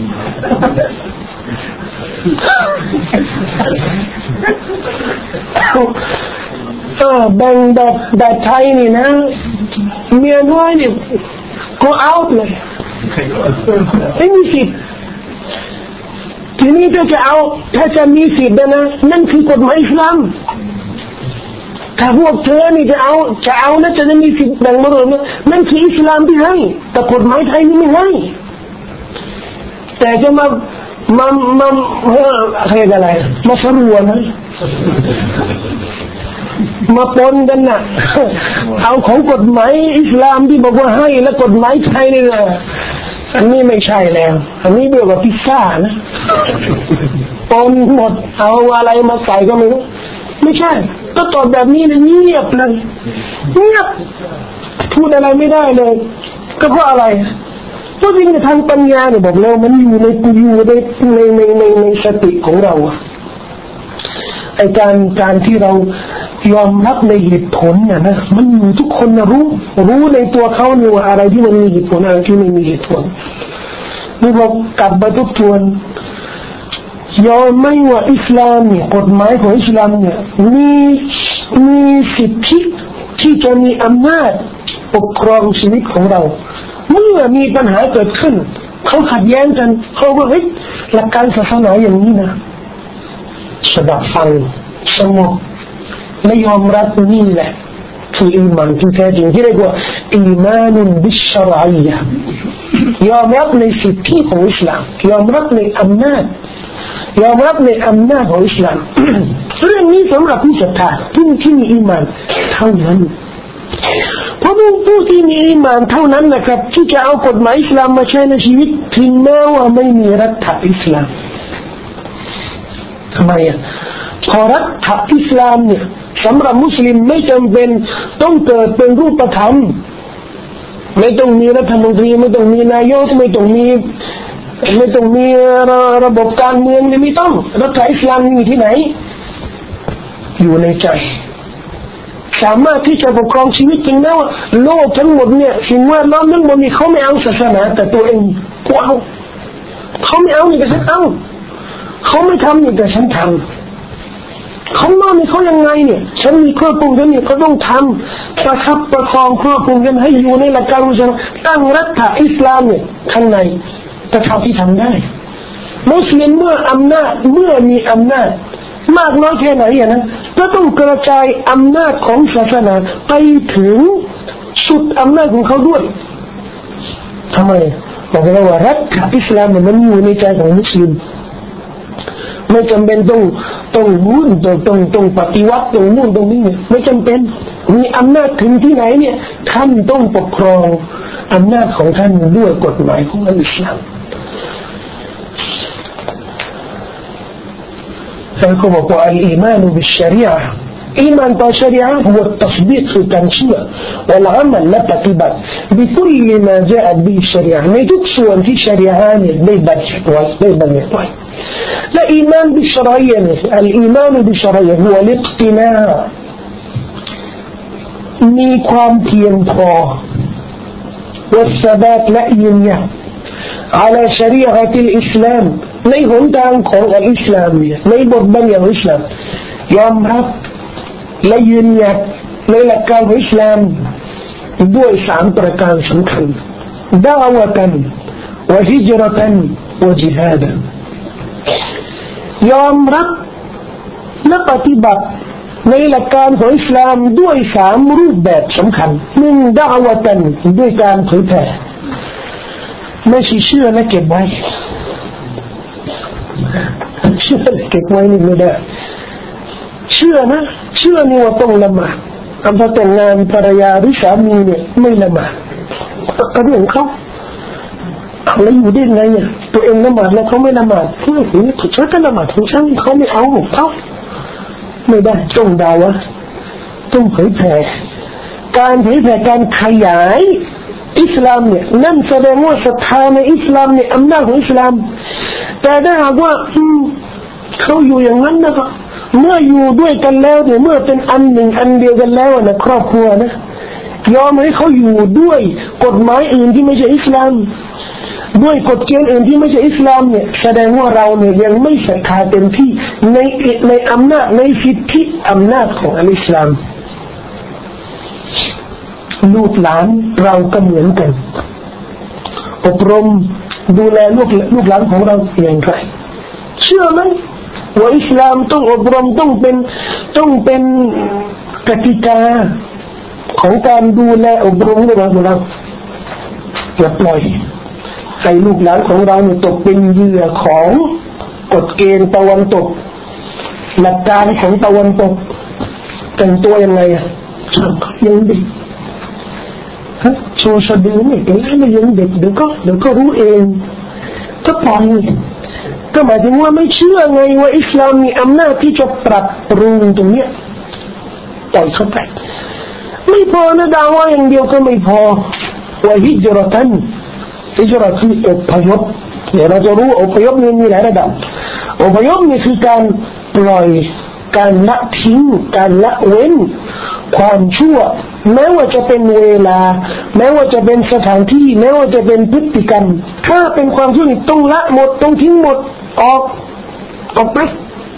แบ่งแบบไทยนี่นะเมียน้อยเนี่ยก็เอาเลยไม่มีสิทธิ์ทีนี้ถ้าจะมีสิทธิ์นะนั่นคือกฎหมายอิสลามถ้าพวกเธอนี่จะเอานะจะมีสิทธิ์แบ่งมรดกนั่นคืออิสลามที่ให้แต่กฎหมายไทยนี่ไม่ให้แต่จะมาอะไรมาสรวนนะมาปนกันน่ะเอาของกฎหมายอิสลามที่บอกว่าให้แล้วกฎหมายไทยนี่นะอันนี้ไม่ใช่แล้วอันนี้เรียกว่าพิซซ่านะปนหมดเอาอะไรมาใส่ก็ไม่รู้ไม่ใช่ก็ตอบแบบนี้เลยเงียบเลยเงียบพูดอะไรไม่ได้เลยก็เพราะอะไรเพราะจริงๆทางปัญญาเนี่ยบอกแล้วมันอยู่ในสติของเราไอการที่เรายอมรับในเหตุผลเนี่ยนะมันอยู่ทุกคนนะรู้ในตัวเขาเนี่ยว่าอะไรที่มันมีเหตุผลอะไรที่ไม่มีเหตุผลนี่เรากลับมาทบทวนยอมไม่ว่าอิสลามเนี่ยกฎหมายของอิสลามเนี่ยมีสิทธิที่จะมีอำนาจปกครองชีวิตของเราเมื่อมีปัญหาเกิดขึ้นเขาขัดแย้งกันเขาบอกเฮ้ยหลักการศาสนาอย่างนี้นะสดับฟังสงบและยอมรับนี่แหละคืออีหม่านที่แท้จริงที่เรียกว่าอีมานุนบิชชะรอียะห์ยอมรับในสิทธิของอิสลามยอมรับในอำนาจของอิสลามเรื่องนี้สำหรับผู้ศรัทธาผู้ที่มีอีหม่านเท่านั้นเพราะผู้ที่มีอีหม่านเท่านั้นนะครับที่จะเอากฎหมายอิสลามมาใช้ในชีวิตถึงแม้ว่าไม่มีรัฐอิสลามทำไมพอรัฐอิสลามเนี่ยสำหรับมุสลิมไม่จำเป็นต้องเกิดเป็นรูปธรรมไม่ต้องมีรัฐมนตรีไม่ต้องมีนายกไม่ต้องมีระบบการเมืองไม่ต้องรัฐอิสลามมีที่ไหนอยู่ในใจสามารถที่จะปกครองชีวิตจริงนะว่าโลกทั้งหมดเนี่ยสิ่งแวดล้อมทั้งหมดนี่เขาไม่เอาศาสนาแต่ตัวเองกูเอาเขาไม่เอานี่แต่ฉันเอาเขาไม่ทำนี่แต่ฉันทำเขานอนนี่เขายังไงเนี่ยฉันมีครอบครัวฉันนี่ก็ต้องทำประคับประคองครอบครัวกันให้อยู่ในหลักการของฉันตั้งรัฐอิสลามเนี่ยข้างในแต่เท่าที่ทำได้มุสลิมเมื่อมีอำนาจมากน้อยแค่ไหนนะก็ต้องกระจายอำนาจของศาสนาไปถึงสุดอำนาจของเขาด้วยทำไมบอกว่ารัฐอิสลามมันอยู่ในใจของมุสลิมไม่จำเป็นต้องมุ่งต้องปฏิวัติต้องมุ่งตรงนี้ไม่จำเป็นมีอำนาจถึงที่ไหนเนี่ยท่านต้องปกครองอำนาจของท่านด้วยกฎหมายของอิสลามท่านก็บอกว่าอีมานบิชชรีอะห์อีมานต่อชรีอะห์คือตัสดีกคือการเชื่อوالعملและปฏิบัติ بكل ما جاءت به الشريعة ในทุกส่วนที่ชรีอะห์เนี่ยได้บัญญัติไว้ได้บัญญัติไว้และอีมานบิชรอยะเนี่ยอีมานบิชรอยะคือลิกตินามีความเพียงพอوالثباتและยืนยัน على شريعة الإسلام ในหนทางของอิสลามเนี่ยในบทบัญญัติของอิสลามยอมรับและยืนยันในหลักการของอิสลามด้วย3ประการสำคัญดะวะตันวะฮิจเราะตันวะญิฮาดะยอมรับและปฏิบัติในหลักการของอิสลามด้วย3รูปแบบสำคัญ1ดะวะตันด้วยการเผยแผ่ไม่ใช่เชื่อและเก็บไว้เชื่อและเก็บไว้นี่ไม่ได้เชื่อนี่ว่าต้องละหมาดพอแต่งงานภรรยาหรือสามีเนี่ยไม่ละหมาดก็เรื่องเขาแล้วอยู่ได้ไงเนี่ยตัวเองละหมาดแล้วเขาไม่ละหมาดเพื่อนนี่ถูกช่วยกันละหมาดถูกช่างเขาไม่เอาเขาไม่ได้ต้องดาวะต้องเผยแผ่การเผยแผ่การขยายอิสลามเนี่ยนั่นแสดงว่าศรัทธาในอิสลามเนี่ยอำนาจของอิสลามแต่ถ้าหากว่าเขาอยู่อย่างนั้นนะครับเมื่ออยู่ด้วยกันแล้วเนี่ยเมื่อเป็นอันหนึ่งอันเดียวกันแล้วนะครอบครัวนะยอมให้เขาอยู่ด้วยกฎหมายอื่นที่ไม่ใช่อิสลามด้วยกฎเกณฑ์อื่นที่ไม่ใช่อิสลามเนี่ยแสดงว่าเราเนี่ยยังไม่ศรัทธาเต็มที่ในอำนาจในสิทธิอำนาจของอิสลามลูกหลานเราก็เหมือนกันอบรมดูแลลูกหลานของเราอย่างไรเชื่อไหมว่าอิสลามต้องอบรมต้องเป็นกติกาของการดูแลอบรมลูกหลานของเราอย่าปล่อยให้ลูกหลานของเราตกเป็นเหยื่อของกฎเกณฑ์ตะวันตกหลักการของตะวันตกแต่งตัวยังไงยังเด็กโชว์สะดือไม่เป็นไรไม่ยังเด็กเดี๋ยวก็รู้เองก็ปล่อยก็หมายถึงว่าไม่เชื่อไงว่าอิสลามมีอำนาจที่จะปรับปรุงตรงนี้ปล่อยเข้าไปไม่พอนะดาว่าอย่างเดียวก็ไม่พอว่าฮิจเราะตันฮิจเราะคืออพยพเดี๋ยวเราจะรู้อพยพมีหลายระดับอพยพนี่คือการปล่อยการละทิ้งการละเว้นความชั่วแม้ว่าจะเป็นเวลาแม้ว่าจะเป็นสถานที่แม้ว่าจะเป็นพฤติกรรมถ้าเป็นความชั่วนี่ต้องละหมดต้องทิ้งหมดออกไป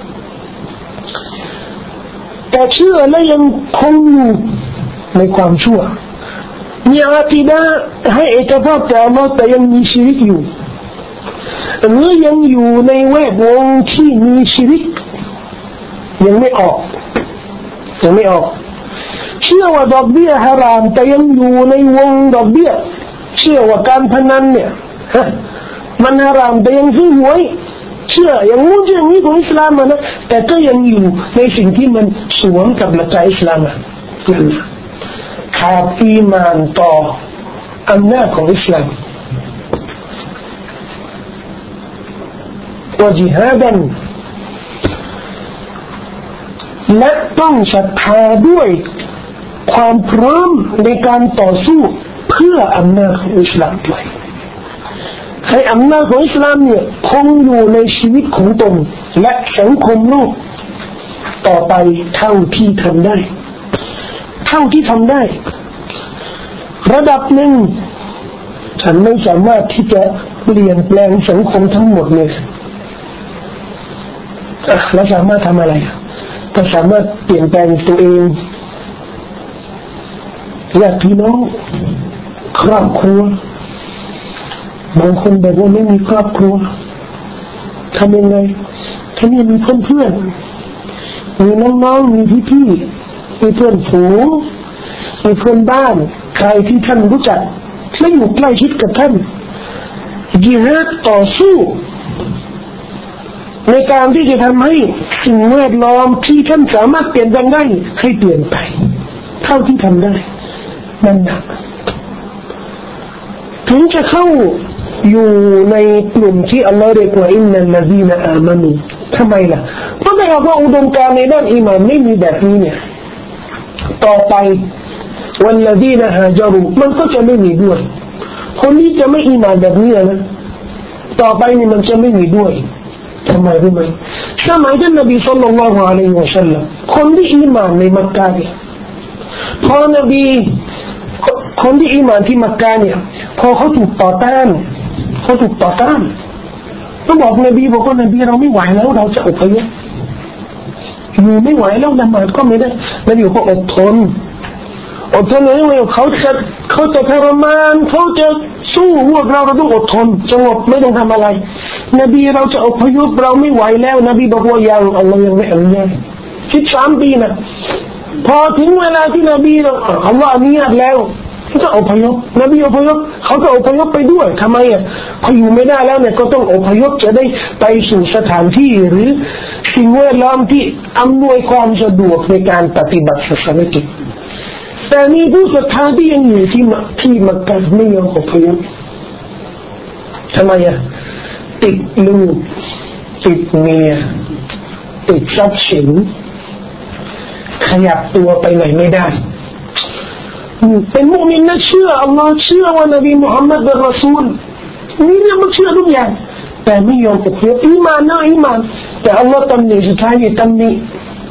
แต่เชื่อและยังคงอยู่ในความชั่วมีอากีดะห์ให้เอกภาพแต่อัลเลาะห์แต่ยังมีชีวิตอยู่หรือยังอยู่ในแวดวงที่มีชีวิตยังไม่ออกเชื่อว่าดอกเบี้ยฮารามแต่ยังอยู่ในวงดอกเบี้ยเชื่อว่าการพนันเนี่ยมันฮารามแต่ยังซื้อหวยเชื่ออย่างนู้นอย่างนี้ของอิสลามนะแต่ก็ยังอยู่ในสิ่งที่มันสวมกับหลักการอิสลามนั่นขาดอีหม่านต่ออำนาจของอิสลามวะญิฮาดันและต้องศรัทธาด้วยความพร้อมในการต่อสู้เพื่ออำนาจของอิสลามด้วยให้อำนาจของอิสลามเนี่ยคงอยู่ในชีวิตของตนและสังคมโลกต่อไปเท่าที่ทำได้ระดับหนึ่งฉันไม่สามารถที่จะเปลี่ยนแปลงสังคมทั้งหมดเลยแล้วสามารถทำอะไรก็สามารถเปลี่ยนแปลงตัวเองญาติพี่น้องครอบครัวบางคนบอกว่าไม่มีครอบครัวทำยังไงท่านมีเพื่อนๆมีน้องๆมีพี่ๆมีเพื่อนฝูงมีเพื่อนบ้านใครที่ท่านรู้จักและอยู่ใกล้ชิดกับท่านยิฮาดต่อสู้ในการที่จะทำให้สิ่งแวดล้อมที่ท่านสามารถเปลี่ยนแปลงได้ให้เปลี่ยนไปเท่าที่ทำได้นั่นนะถึงจะเข้าอยู่ในกลุ่มที่อัลลอฮ์เรียกว่าอินนัลลซีนอามานูทำไมล่ะเพราะถ้าหากว่าอุดมการณ์ในด้านอีหม่านไม่มีแบบนี้เนี่ยต่อไปวัลลซีนฮาจารูมันก็จะไม่มีด้วยคนที่จะไม่อีหม่านแบบนี้นะต่อไปนี่มันจะไม่มีด้วยทำไมรู้ไหมสมัยท่านนบีศ็อลลัลลอฮุอะลัยฮิวะซัลลัมคนที่อีหม่านในมักกะเนี่ยพอนบีคนที่อีหม่านที่มักกะเนี่ยพอเขาถูกต่อต้านก็บอกนบีบอกว่านบีเราไม่ไหวแล้วเราจะอพยพอยู่ไม่ไหวแล้วละหมาดก็ไม่ได้นบีก็อดทนเลยเขาจะทรมานเขาจะสู้พวกเราต้องอดทนสงบไม่ต้องทำอะไรนบีเราจะอพยพเราไม่ไหวแล้วนบีบอกว่ายังอัลลอฮ์ยังไม่อนุญาต13 ปีนะพอถึงเวลาที่นบีอัลลอฮ์อนุญาตแล้วเขาจะอพยพนบีอพยพเขาจะอพยพไปด้วยทำไมพออยู่ไม่ได้แล้วเนี่ยก็ต้องอพยพจะได้ไปสู่สถานที่หรือสิ่งแวดล้อมที่อำนวยความสะดวกในการปฏิบัติศาสนกิจแต่มีผู้ศรัทธาที่ยังอยู่ที่มักกะไม่ยอมอพยพทำไมติดลูกติดเมียติดทรัพย์สินขยับตัวไปไหนไม่ได้เป็นมุมินนะเชื่ออัลลอฮ์เชื่อว่านบีมุฮัมมัดเป็นรอซูลนี่เนี่ยมันเชื่อทุกอย่างแต่ไม่ยอมอพยพอีหม่านนะอีหม่านแต่อัลลอฮ์ตำหนิสุดท้ายตำหนิ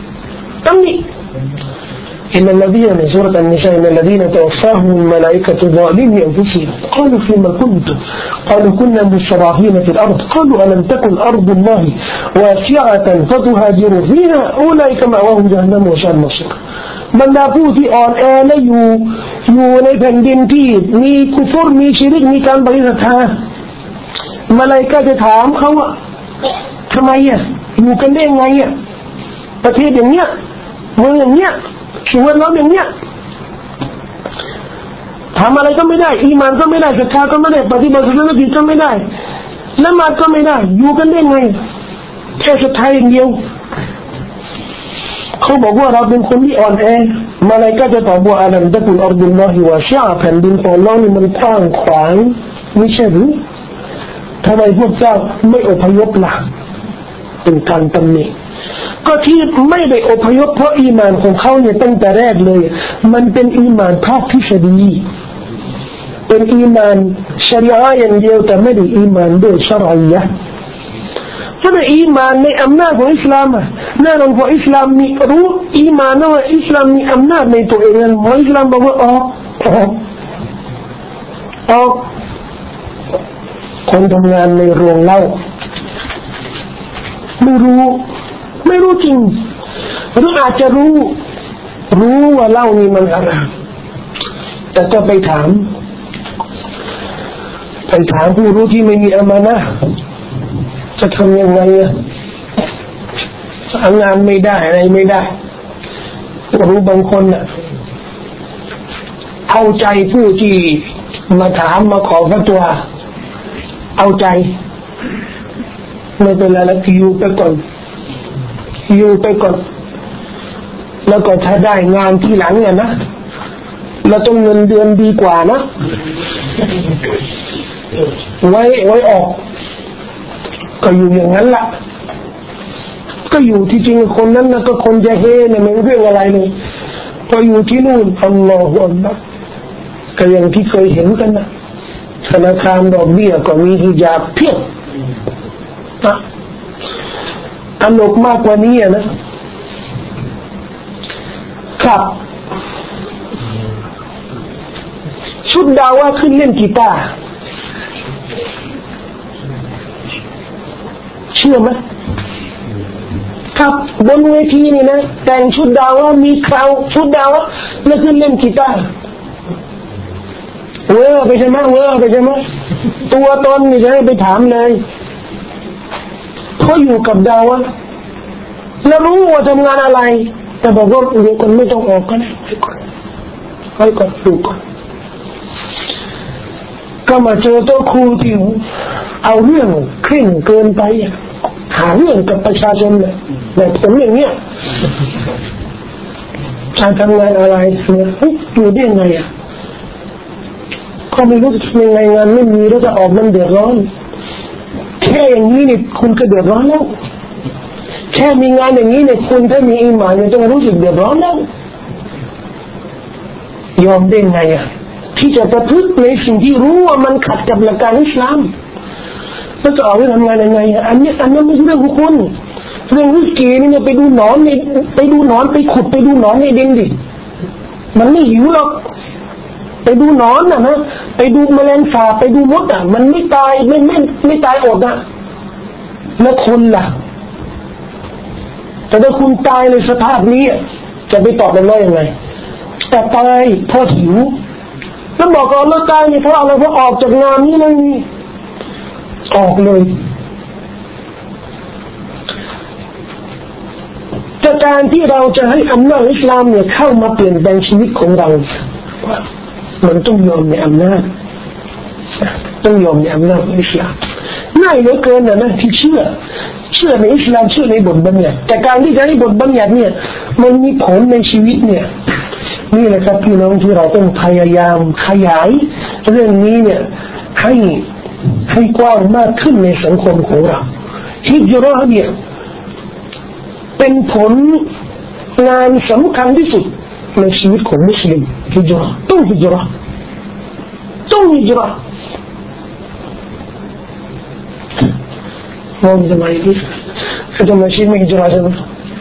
إن الذين من سورة النساء إن الذين توفاهم الملائكة ظالمي أنفسهم قالوا فيما كنتم قالوا كنا مستضعفين في الأرض قالوا ألم تكن أرض الله واسعة فتهاجروا فيها أولئك مأواهم جهنم وساءت مصيرا บรรดาผู้ที่อ่อนแอและอยู่ในแผ่นดินที่มีกุฟรมีชิริกมีการปฏิสัทธามาลาอิกะฮ์จะถามเขาว่าทำไมอยู่กันได้ยังไงประเทศอย่างเนี้ยเมืองอย่างเนี้ยชีวิตเราอย่างเนี้ยทำอะไรก็ไม่ได้อีหม่านก็ไม่ได้ศรัทธาก็ไม่ได้ปฏิบัติศาสนาก็ไม่ได้ละหมาดก็ไม่ได้อยู่กันได้ไงแค่ศรัทธาอย่างเดียวเขาบอกว่าเราเป็นคนที่อ่อนแอมาลาอิกะฮ์จะตอบว่าอัลลัมตะกุนอัรดุลลอฮิวาซิอะแผ่นดินของอัลเลาะห์นี่มันกว้างขวางไม่ใช่หรือทำไมพวกเจ้าไม่อพยพล่ะเป็นการตำหนิก็ที่ไม่ได้อพยพเพราะอีหม่านของเขาเนี่ยตั้งแต่แรกเลยมันเป็นอีหม่านภาคทฤษฎีเป็นอีหม่านชะรีอะห์อย่างเดียวแต่ไม่ได้อีหม่านด้วยชะรอียะห์ถ้าอีหม่านในอำนาจของอิสลามแน่นอนว่าอิสลามมีรู้อีหม่านว่าอิสลามมีอำนาจในตัวเองเพราะอิสลามบอกว่าออกคนทำงานในโรงเหล้าไม่รู้จริงหรืออาจจะรู้ว่าเหล้านี่มันอะไรแต่ก็ไปถามผู้รู้ที่ไม่มีอามานะห์จะทำยังไงทำงานไม่ได้อะไรไม่ได้รู้บางคนเอาใจผู้ที่มาถามมาขอฟัตวาเอาใจไม่เป็นไรแล้วอยู่ไปก่อนแล้วก็ถ้าได้งานที่หลังนะเราต้องเงินเดือนดีกว่านะไว้ออกก็อยู่อย่างนั้นละก็อยู่ที่จริงคนนั้นนะก็คนจะเฮเนี่ยไม่รู้เรื่องอะไรเลยพออยู่ที่นู่นอัลลอฮฺอักบัรก็อย่างที่เคยเห็นกันนะธนาคารดอกเบี้ยก็มีฮิญาบเพียบตลกมากกว่านี้นะครับชุดดาวะขึ้นเล่นกีตาร์เชื่อไหมครับบนเวทีนี่นะแต่งชุดดาวะมีคราวชุดดาวะแล้วขึ้นเล่นกีตาร์ไปใช่ไหมตัวตนนี่จะให้ไปถามเลยเพราะอยู่กับดาวะแล้วรู้ว่าทำงานอะไรแต่บอกว่าเดี๋ยวคนไม่ต้องออกกันให้ก่อนดูก่อนก็มาเจอตัวครูที่เอาเรื่องเคร่งเกินไปหาเรื่องกับประชาชนเลยแบบผมอย่างเนี้ยการทำงานอะไรเนี่ยอยู่ได้ยังไงเขาไม่รู้จะทำยังไงงานไม่มีแล้วจะออกมันเดือดร้อนแค่อย่างนี้เนี่ยคุณก็เดือดร้อนแล้วแค่มีงานอย่างนี้เนี่ยคุณถ้ามีอีหม่านเนี่ยต้องรู้สึกเดือดร้อนแล้วยอมได้ไงที่จะประพฤติในสิ่งที่รู้ว่ามันขัดกับหลักการอิสลามแล้วจะเอาไปทำงานยังไงอันนี้ไม่ใช่เรื่องของคุณเรื่องริสกีนี่ไปดูหนอนไปดูหนอนไปขุดไปดูหนอนในดินดิมันไม่หิวหรอกไปดูหนอนนะไปดูแมลงสาบไปดูมดมันไม่ตายไม่ตายอดแล้วคนล่ะแต่ถ้าคุณตายในสภาพนี้จะไปตอบมันว่ายังไงแต่ตายเพราะหิวแล้วบอกก่อนว่าตายเพราะอะไรเพราะออกจากงานนี้เลยออกเลยจากการที่เราจะให้อำนาจอิสลามเนี่ยเข้ามาเปลี่ยนแปลงชีวิตของเรามันต้องยอมในอำนาจต้องยอมในอำนาจอิสลามง่ายเหลือเกินนะที่เชื่อในอิสลามเชื่อในบทบัญญัติแต่การที่จะให้บทบัญญัติเนี่ยมันมีผลในชีวิตเนี่ยนี่แหละครับพี่น้องที่เราต้องพยายามขยายเรื่องนี้เนี่ยให้กว้างมากขึ้นในสังคมของเราฮิจเราะห์เนี่ยเป็นผลงานสำคัญที่สุดในชีวิตของมุสลิมฮิจเราะห์ต้องฮิจเราะห์มองทำไมดิจะมาชี้ไม่ฮิจเราะห์ใช่ไหม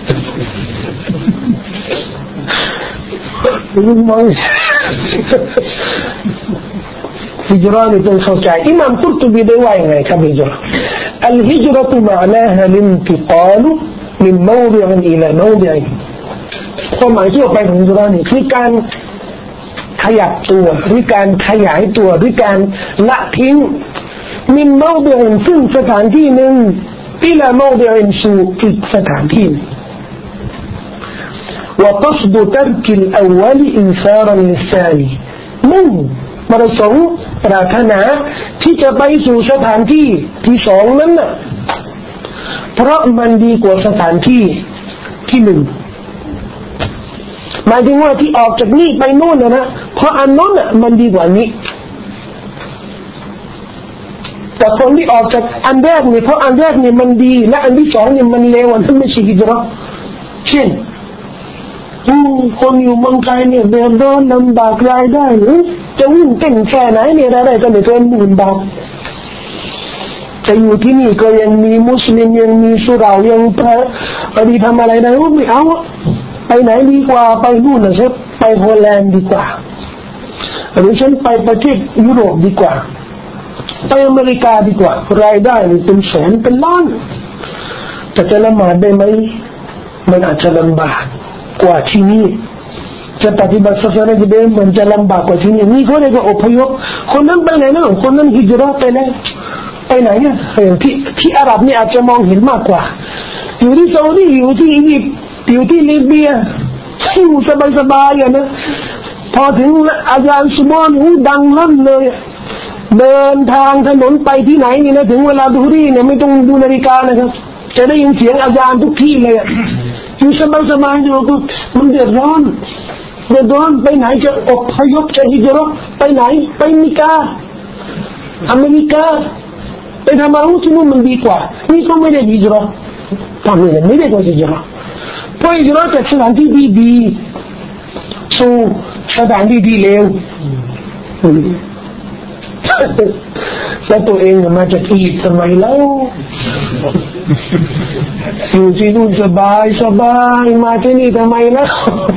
มองฮิจเราะห์นี่ต้องเข้าใจอิหม่ามกุรตุบีได้ว่ายังไงครับฮิจเราะห์الهجرة معناها الانتقال من موضع إلى موضع ความหมายทั่วไปของฮิจเราะห์นี่คือการขยับตัวหรือการขยายตัวหรือการละทิ้งมินเมาเดียนซึ่งสถานที่หนึ่งอิลาเมาเดียนสู่อีกสถานที่وقصد ترك الأول إنثارا للثاني มุ่งประสงค์ปรารถนาที่จะไปสู่สถานที่ที่สองนั้นน่ะเพราะมันดีกว่าสถานที่ที่หนึ่งหมายถึงว่าที่ออกจากนี่ไปโน่นนะเพราะอันโน้นน่ะมันดีกว่านี้แต่คนที่ออกจากอันแรกนี่เพราะอันแรกนี่มันดีและอันที่สองนี่มันเลวนั่นไม่ใช่ฮิจเราะห์เช่นคนอยู่เมืองไทยเนี่ยเดือดร้อนลำบากรายได้จะวิ่งเต้นแค่ไหนเนี่ยได้ก็ไม่เกิน10,000 บาทแต่อยู่ที่นี่ก็ยังมีมุสลิมยังมีสุเหร่ายังพระอดีทำอะไรได้ไม่เอาไปไหนดีกว่าไปนู่นนะฉันไปโฮลแลนด์ดีกว่าหรือฉันไปประเทศยุโรปดีกว่าไปอเมริกาดีกว่ารายได้นี่เป็นแสนเป็นล้านแต่จะละหมาดได้ไหมมันอาจจะลำบากกว่าที่นี่จะปฏิบัติศาสนาจะเป็นมันจะลำบากกว่าที่นี่นี่เขาเรียกว่าอพยพคนนั้นไปไหนนะคนนั้นฮิจเราะห์ไปแล้วไปไหนเนี่ยที่อาหรับนี่อาจจะมองเห็นมากกว่าอยู่ที่ซาอุดีอยู่ที่อียิปต์อยู่ที่ลิเบียอยู่สบายๆนะพอถึงอาจารย์ซุบานดังลั่นเลยเดินทางถนนไปที่ไหนนี่นะถึงเวลาดูรีเนี่ยไม่ต้องดูนาฬิกานะครับจะได้ยินเสียงอาจารย์ทุกที่เลยอยู่สบายๆอยู่ก็มันเดือดร้อนไปไหนจะอพยพจะฮิจเราะห์ไปไหนไปอเมริกาไปทำอะไรที่นู่นมันดีกว่านี่ก็ไม่ได้ฮิจเราะห์ทำนี่ไม่ได้ก็ฮิจเราะห์เพราะฮิจเราะห์จากสถานที่ดีสู่สถานที่ดีเลวแล้วตัวเองมาจากอียิปต์ทำไมแล้วอยู่ที่นู่นสบายมาที่นี่ทำไมแล้ว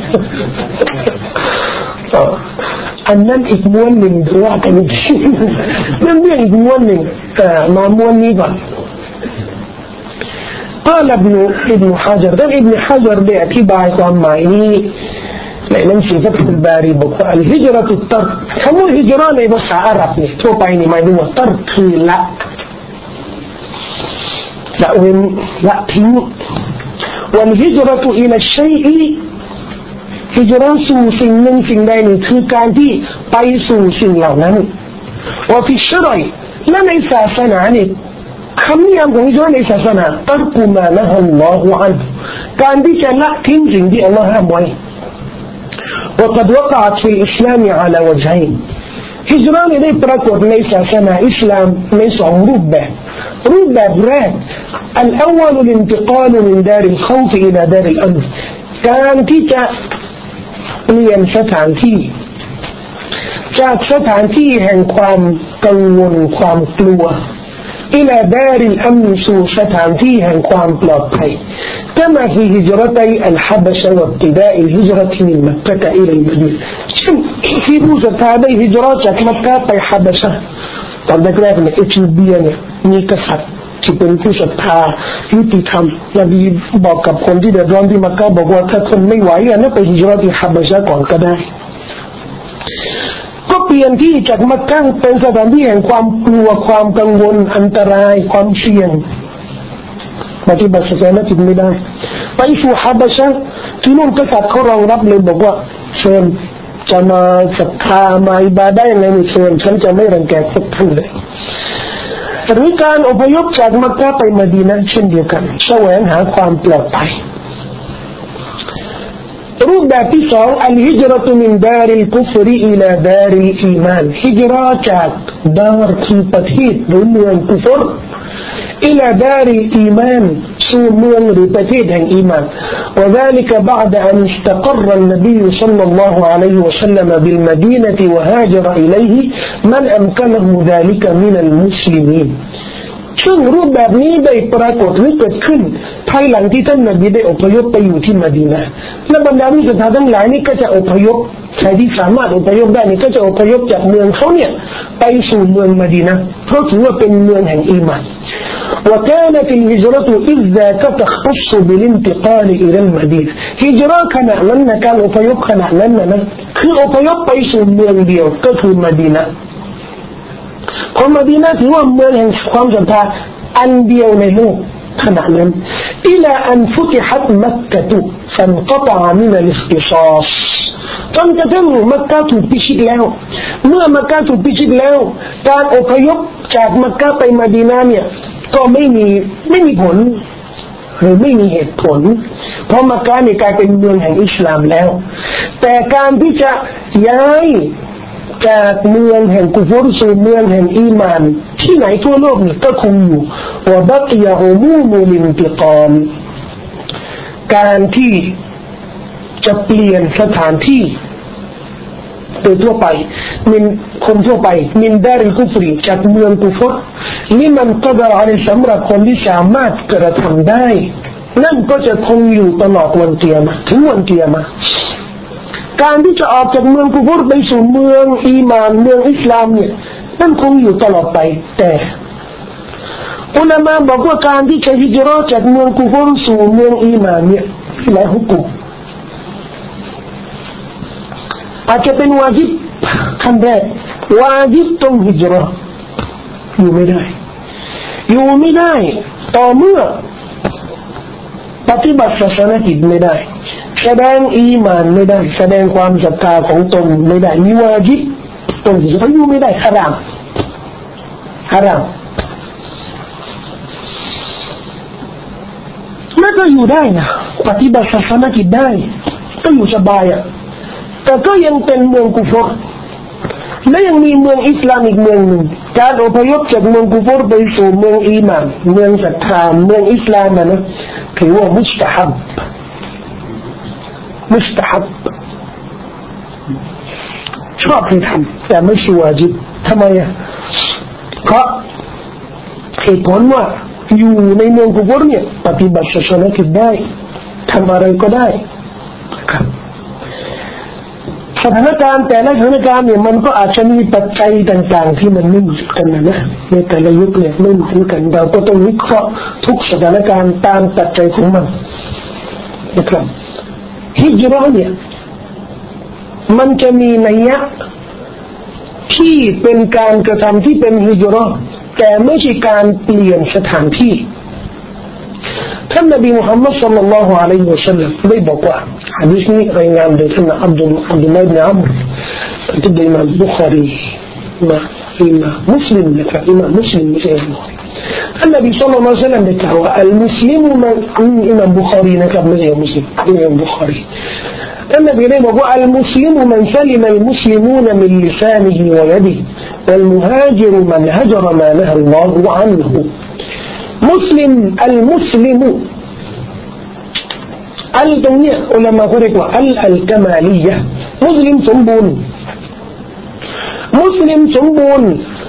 อันนั้นอีกม้วนหนึ่งถือว่ากันจริงนั่นเรื่องอีกม้วนหนึ่งมาม้วนนี้ก่อนقال ابن حجر ده ابن حجر دهอธิบายความหมายนี้ในหนังสือฟัตฮุลบารีบอกว่าอัลฮิจเราะตุตตัรคำว่าฮิจเราะห์ในภาษาอาหรับนี่ทั่วไปนี่หมายถึงว่าตัรคือละละเว้นละทิ้งวันฮิจเราะตุอิลาชัยอิฮิจเราะห์สู่สิ่งหนึ่งสิ่งใดนี่คือการที่ไปสู่สิ่งเหล่านั้นว่าฟิชรัยและในศาสนานี่คำนิยามของฮิจเราะห์ในศาสนาตัรกุมานะฮัลลอฮุอันการที่จะละทิ้งสิ่งที่อัลลอฮ์ห้ามไว้ وقد وقعت في الإسلام على وجهين ฮิจเราะห์ได้ปรากฏในศาสนาอิสลามในสองรูปแบบแรก الأول الانتقال من دار الخوف إلى دار الأمن การที่จะเปลี่ยนสถานที่จากสถานที่แห่งความกังวลความกลัว إلى دار الأمن สู่สถานที่แห่งความปลอดภัย كما في هجرتي الحبشة وابتداء الهجرة من مكة إلى المدينة เช่นที่ผู้ศรัทธาได้ฮิจเราะห์จากมักกะห์ไปฮับชะห์ตอนแรกๆเนี่ยเอธิโอเปียเนี่ยมีกษัตริย์ที่เป็นผู้ศรัทธายุติธรรมนบีบอกกับคนที่เดือดร้อนที่มักกะห์บอกว่าถ้าทนไม่ไหวนะไปฮิจเราะห์ที่ฮับชะห์ก่อนก็ได้ก็เปลี่ยนที่จากมักกะห์เป็นสถานที่แห่งความกลัวความกังวลอันตรายความเสี่ยงปฏิบัติศาสนาจริงไม่ได้ไปสู่ฮับชะห์ที่นู่นกษัตริย์เขารองรับเลยบอกว่าเชิญจะมาศรัทธามาอิบาดะห์ในเชิญฉันจะไม่รังแกพวกท่านเลยหรือการอพยพจากมักกะห์ไปมะดีนะห์เช่นเดียวกันแสวงหาความปลอดภัยรูปแบบที่สองอัลฮิจเราะตุมินดาริลกุฟรอิลาดาริลอีมานฮิจเราะห์จากดาร์คือประเทศหรือเมืองกุฟรอิลาดาริลอีมานสู่เมืองหรือประเทศแห่งอีมาน وذلك بعد أن استقر النبي صلى الله عليه وسلم بالمدينة وهاجر إليه من أمكنه ذلك من المسلمين ซึ่งรูปแบบนี้ได้ปรากฏหรือเกิดขึ้นภายหลังที่ท่านนบีได้อพยพไปอยู่ที่มะดีนะห์และบรรดาผู้ศรัทธาทั้งหลายนี่ก็จะอพยพใครที่สามารถอพยพได้นี่ก็จะอพยพจากเมืองเขาเนี่ยไปสู่เมืองมะดีนะห์เพราะถือว่าเป็นเมืองแห่งอีหม่าน وكانت الهجرة إذ ذاك تختص بالانتقال إلى المدينة ฮิจเราะห์ขณะนั้นนะการอพยพขณะนั้นนะคืออพยพไปสู่เมืองเดียวก็คือมะดีนะห์เพราะมะดีนะห์ถือว่าเมืองแห่งความศรัทธาอันเดียวในโลกขณะนั้น إلى أن فتحت مكة فانقطع من الاختصاص จนกระทั่งมักกะห์ถูกพิชิตแล้วเมื่อมักกะห์ถูกพิชิตแล้วการอพยพจากมักกะห์ไปมะดีนะห์เนี่ยก็ไม่มีผลหรือไม่มีเหตุผลเพราะมักกะห์นี่กลายเป็นเมืองแห่งอิสลามแล้วแต่การที่จะย้ายจากเมืองแห่งกุฟรสู่เมืองแห่งอีมานที่ไหนทั่วโลกนี่ก็คงอยู่ว่าบักยะอุมูมุลินติกอมการที่จะเปลี่ยนสถานที่โดยทั่วไปมินคนทั่วไปมินดาริลกุฟรีจากเมืองกุฟรนี่มันก็จะอะไรสำหรับคนที่สามารถกระทำได้นั่นก็จะคงอยู่ตลอดวันกิยามะห์ถึงวันกิยามะห์การที่จะออกจากเมืองกุฟรไปสู่เมืองอีมานเมืองอิสลามเนี่ยนั่นคงอยู่ตลอดไปแต่อุลามะบอกว่าการที่จะฮิจเราะห์จากเมืองกุฟรสู่เมืองอีมานเนี่ยหลายฮุกมอาจจะเป็นวาญิบขั้นแรกวาญิบต้องฮิจเราะห์อยู่ไม่ได้ต่อเมื่อปฏิบัติศาสนกิจไม่ได้แสดงอีหม่านไม่ได้แสดงความศรัทธาของตนไม่ได้มีวาญิบต้องฮิจเราะห์อยู่ไม่ได้ฮารามแล้วก็อยู่ได้นะปฏิบัติศาสนกิจได้ก็อยู่สบายอ่ะแต่ก็ยังเป็นเมืองกุฟรและยังมีเมืองอิสลามอีกเมืองหนึ่งการอพยพจากเมืองกุฟรไปสู่เมืองอีหม่านเมืองศรัทธาเมืองอิสลามนะถือว่ามุสตะฮับชอบให้ทำแต่ไม่ใช่วาญิบทำไมอ่ะเพราะเหตุผลว่าอยู่ในเมืองกุฟรเนี่ยปฏิบัติศาสนกิจได้ทำอะไรก็ได้ครับสถานการณ์แต่ละสถานการณ์เนี่ยมันก็อาจจะมีปัจจัยต่างๆที่มันไม่เหมือนกันนะในแต่ละยุคเนี่ยไม่เหมือนกันเราก็ต้องวิเคราะห์ทุกสถานการณ์ตามปัจจัยของมันนะครับฮิจเราะห์เนี่ยมันจะมีนัยยะที่เป็นการกระทำที่เป็นฮิจเราะห์แต่ไม่ใช่การเปลี่ยนสถานที่ท่านนบีมุฮัมมัดศ็อลลัลลอฮุอะลัยฮิวะซัลลัมได้บอกว่าหะดีษนี้รายงานโดยท่านอับดุลลาห์อิบนุอัมรที่ได้มาบุคอรีมาอิมามมุสลิมนะครับอิมามมุสลิมไม่ใช่บุคอรีท่านนบีศ็อลลัลลอฮุอะลัยฮิวะซัลลัมได้กล่าวว่าอัลมุสลิมมันอิมามบุคอรีนะครับไม่ใช่มุสลิมอิมามบุคอรีالنبي عليه وقال المسلم من سلم المسلمون من لسانه ويده والمهاجر من هجر ما نهى الله عنه مسلم المسلم الدنيا علماء فرقوا الكمالية مسلم سمبون مسلم سمبون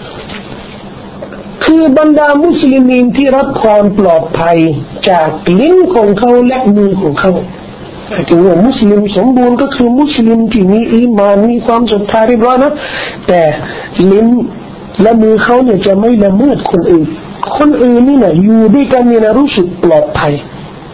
คือบรรดามุสลิมีนที่รับความปลอดภัยจากลิ้นของเขาและมือของเขาถึงว่ามุสลิมสมบูรณ์ก็คือมุสลิมที่มีอีหม่านมีความศรัทธาเรียบร้อยนะแต่ลิ้นและมือเขาเนี่ยจะไม่ละเมิดคนอื่นนี่นะอยู่ด้วยกันเนี่ยนะรู้สึกปลอดภัย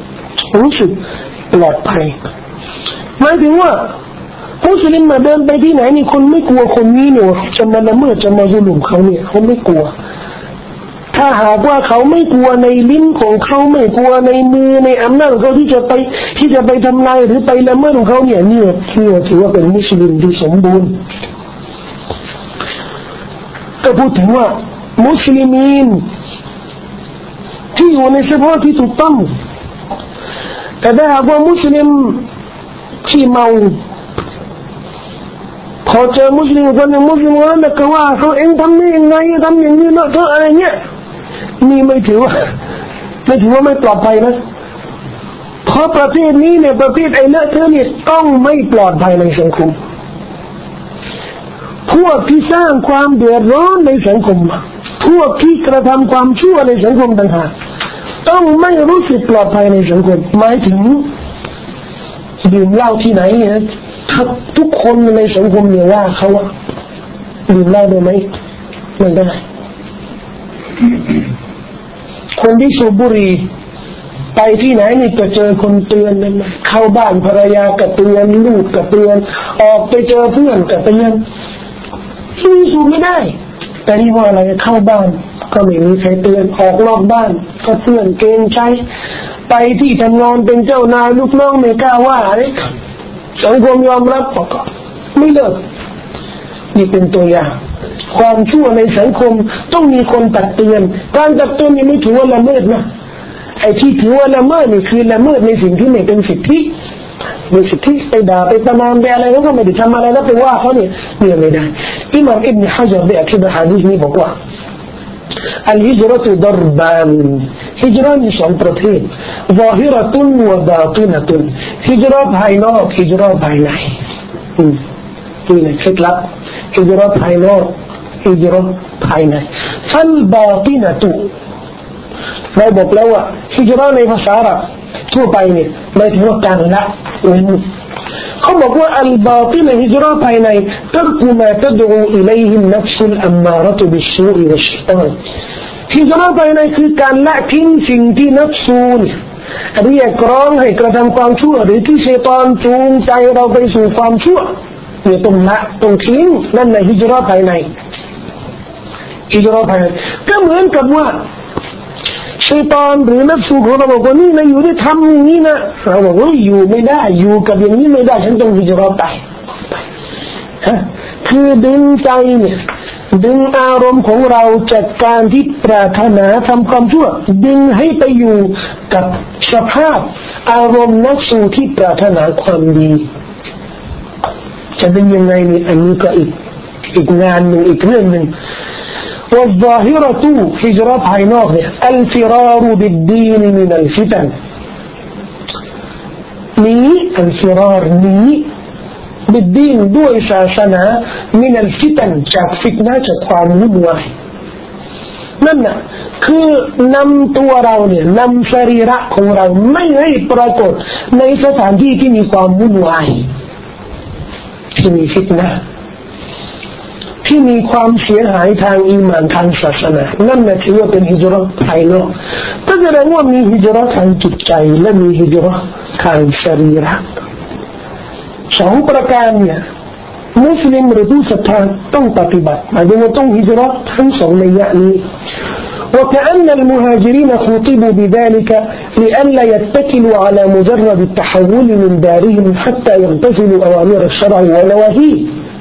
หมายถึงว่ามุสลิมมาเดินไปที่ไหนนี่คนไม่กลัวคนนี้เนี่ยจะมาละเมิดจะมาจุลุมเขาเนี่ยเขาไม่กลัวถ้าหากว่าเขาไม่กลัวในลิ้นของเขาไม่กลัวในมือในอำนาจของเขาที่จะไปทำลายหรือไปละเมิดของเขาเนี่ยถือว่าเป็นมุสลิมที่สมบูรณ์ก็พูดถึงว่ามุสลิมีนที่อยู่ในสภาพที่ถูกต้องแต่ถ้าหากว่ามุสลิมที่เมาพอเจอมุสลิมคนหนึ่งมุสลิมคนนั้นก็ว่าเขาเองทำนี่ยังไงทำอย่างนี้เนาะอะไรเงี้ยนี่ไม่ถือว่าไม่ปลอดภัยนะเพราะประเภทนี้เนี่ยประเภทไอ้เลอะเทอะเนี่ยต้องไม่ปลอดภัยในสังคมพวกที่สร้างความเดือดร้อนในสังคมพวกที่กระทำความชั่วในสังคมต่างหากต้องไม่รู้สึกปลอดภัยในสังคมหมายถึงดื่มเหล้าที่ไหนเนี่ยทุกคนในสังคมเนี่ยว่าเขาว่าดื่มเหล้าได้ไหมไม่ได้คนที่สูบบุหรี่ไปที่ไหนนี่จะเจอคนเตือนนั่นนะเข้าบ้านภรรยาก็เตือนลูกก็เตือนออกไปเจอเพื่อนก็เตือนสูบไม่ได้แต่นี่ว่าอะไรเข้าบ้านก็ไม่มีใครเตือนออกนอกบ้านก็เตือนเกรงใจไปที่ทำงานเป็นเจ้านายลูกน้องไม่กล้าว่าอะไรสังคมยอมรับก็ไม่เลิกนี่เป็นตัวอย่างความชั่วในสังคมต้องมีคนตักเตือนการตักเตือนนี่ไม่ถือว่าละเมิดนะไอ้ที่ถือว่าละเมิดนี่คือละเมิดในสิ่งที่ไม่เป็นสิทธิไปด่าไปประนามไปอะไรแล้วก็ไม่ได้ทำอะไรแล้วไปว่าเขาเนี่ยไม่ได้อิหม่ามอิบนุฮะญัรได้อธิบายหะดีษนี้บอกว่าอัลฮิจเราะตุดรบานฮิจเราะห์มีสองประเภทซาฮิเราะตุนวะบาตินะตุนฮิจเราะห์ภายนอกฮิจเราะห์ภายในนี่นะเคล็ดลับฮิจเราะห์ภายนอกฮิจเราะห์ภายในฟัลบาตินะตุเราบอกแล้วว่าฮิจเราะห์ในภาษาอาหรับทั่วไปเนี่ยหมายถึงว่าการละเว้นเขาบอกว่าอัลบาตินฮิจเราะห์ภายในตัรกุมาตัดอูอิลัยฮินัฟซุลอัมมาระตุบิชชูอิวัชชัยฏอนฮิจเราะห์ภายในคือการละทิ้งสิ่งที่นัฟซูลเรียกร้องให้กระทำความชั่วหรือที่ชัยฏอนจูงใจเราไปสู่ความชั่วเนี่ยต้องละต้องทิ้งนั่นในฮิจเราะห์ภายในฮิจเราะห์ภายในก็เหมือนกับว่าชัยฏอนหรือนัฟซูของเราบอกว่านี่นะอยู่ได้ทำอย่างนี้นะเราบอกว่าอยู่ไม่ได้อยู่กับอย่างนี้ไม่ได้ฉันต้องฮิจเราะห์ไปคือดึงใจเนี่ยดึงอารมณ์ของเราจากการที่ปรารถนาทำความชั่วดึงให้ไปอยู่กับสภาพอารมณ์นัฟซูที่ปรารถนาความดีจะเป็นยังไงนี่อันนี้ก็อีกงานหนึ่งอีกเรื่องหนึ่งوالظاهرة هجرة عيناه الفرار بالدين من الفتن الفرار بالدين دوي شاشنا من الفتنจากฟิตนะห์จากความวุ่นวายนั่นน่ะคือนำตัวเราเนี่ยนำสรีระของเราไม่ให้ปรากฏในสถานที่ที่มีความวุ่นวายที่มีฟิตนะห์ที่มีความเสียหายทางอีหม่านทางศาสนานั่นแหละถือว่าเป็นฮิจเราะห์ภายนอกก็แสดงว่ามีฮิจเราะห์ทางจิตใจและมีฮิจเราะห์ทางสรีระสองประการเนี่ยมุสลิมหรือผู้ศรัทธาต้องปฏิบัติหมายถึงว่าต้องฮิจเราะห์ทั้งสองในยะนี้ وكأن المهاجرين خُطِبوا بذلك لئلا يتكلوا على مجرد التحول من دارهم حتى يمتثلوا أوامر الشرع ونواهيه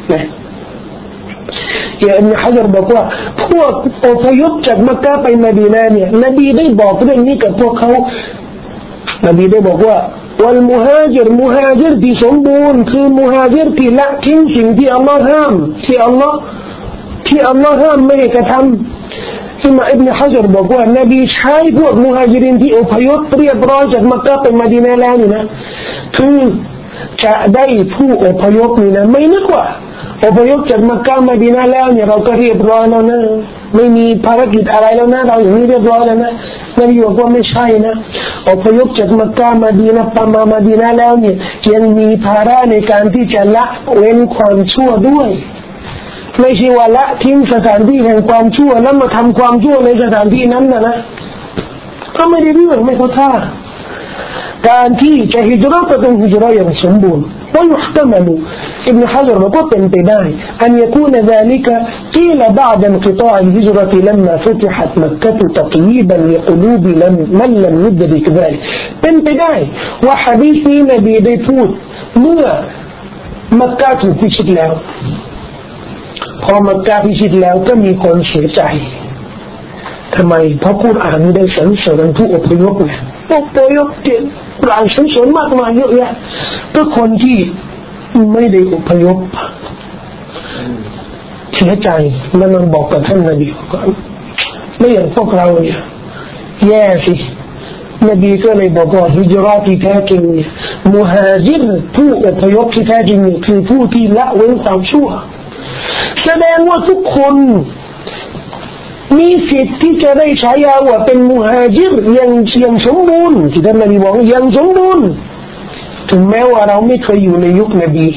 อย่างอิบนุฮะญัรบอกว่าพวกอพยพจากมักกะฮ์ไปมะดีนะห์เนี่ยนบีได้บอกเรื่องนี้กับพวกเขานบีได้บอกว่าวัลมุฮาญิรมุฮาญิรที่สมบูรณ์คือมุฮาญิรที่ละทิ้งสิ่งที่อัลลอฮ์ห้ามที่อัลลอฮ์ห้ามไม่ให้กระทำซึ่งอิบนุฮะญัรบอกว่านบีใช้พวกมุฮาญิรินที่อพยพเรียบร้อยจากมักกะฮ์ไปมะดีนะห์แล้วนี่นะคือจะได้ผู้อพยพนี่นะไม่นึกว่าอพยพจากมักกะฮ์มะดีนะห์แล้วเนี่ยเราก็เรียบร้อยแล้วนะไม่มีภารกิจอะไรแล้วนะเราอย่างนี้เรียบร้อยแล้วนะนบีบอกว่าไม่ใช่นะอพยพจากมักกะฮ์มะดีนะห์ไปมะดีนะห์แล้วเนี่ยยังมีภาระในการที่จะละเว้นความชั่วด้วยไม่ใช่ว่าละทิ้งสถานที่แห่งความชั่วแล้วมาทำความชั่วในสถานที่นั้นนะก็ไม่ได้เรื่องไม่เข้าท่าการที่จะฮิจเราะห์ต้องฮิจเราะห์อย่างสมบูรณ์ويحتمل ابن حجر بقول انتباه أن يكون ذلك قيل بعد انقطاع الهجرة لما فتحت مكة تقييدا لقلوب من لم يدرك ذلك انتباه وحديث نبي بيفوتเมื่อมักกะฮ์ถูกพิชิตแล้วพอมักกะฮ์พิชิตแล้วก็มีคนเสียใจทำไมเพราะกุรอานได้สรรเสริญผู้อพยพไงอพยพเก่งกุรอานสรรเสริญมากมายเยอะแยะก็คนที่ไม่ได้อพยพเสียใจแล้วมันบอกกับท่านนบีว่าไม่อย่างพวกเราเนี่ยแย่สินบีก็เลยบอกว่าฮิจเราะห์ที่แท้จริงมุฮาญิรผู้อพยพที่แท้จริงคือผู้ที่ละเว้นความชั่วแสดงว่าทุกคนมีสิทธิ์ที่จะได้ฉายาว่าเป็นมุฮาญิรอย่างสมบูรณ์ที่ท่านนบีบอกอย่างสมบูรณ์ถึงแม้ว่าเราไม่เคยอยู่ในยุคนบี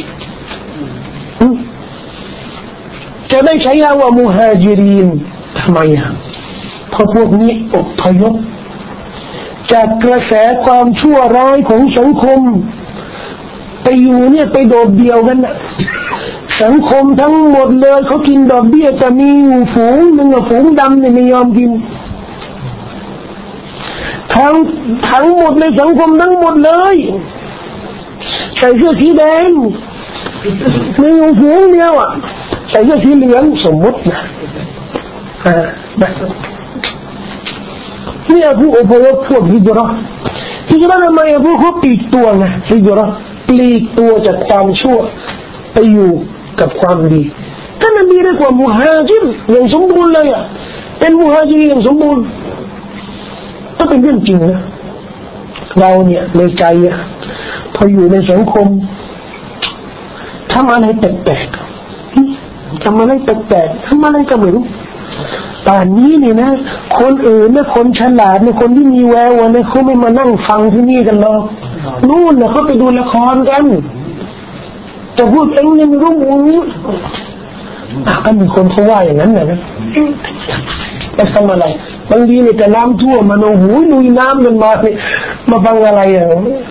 จะได้ฉายาว่ามุฮาญิรินทำไมเพราะพวกนี้อพยพจากกระแสความชั่วร้ายของสังคมไปอยู่เนี่ยไปโดดเดี่ยวกันนะสังคมทั้งหมดเลยเขากินดอกเบี้ยแต่มีอยู่ฝูงหนึ่งฝูงดำเนี่ยไม่ยอมกินทั้งหมดในสังคมทั้งหมดเลยใส่เสื้อสีแดงมีอยู่ฝูงเดียวอ่ะใส่เสื้อสีเหลืองสมมตินะนี่ผู้อพยพพวกฮิจเราะห์ทำไมพวกเขาปลีกตัวไงฮิจเราะห์ปลีกตัวจากความชั่วไปอยู่กับความดีท่านนบีเรียกว่ามุฮาญิรอย่างสมบูรณ์เลยอ่ะเป็นมุฮาญิรอย่างสมบูรณ์ก็เป็นเรื่องจริงนะเราเนี่ยในใจอ่ะพออยู่ในสังคมทำอะไรแปลกๆทำอะไรแปลกๆทำอะไรก็ไม่รู้ป่านนี้เนี่ยนะคนอื่นเนี่ยคนฉลาดเนี่ยคนที่มีแววเนี่ยเขาไม่มานั่งฟังที่นี่กันหรอกนู่นเนี่ยเขาไปดูละครกันแต่พูดเองเนี่ยไม่รู้ก็มีคนเขาว่าอย่างนั้นนะไปทำอะไรบางทีเนี่ยแต่น้ำท่วมมันโอ้โหลุยน้ำกันมาเนี่ยมาฟังอะไรอ่ะ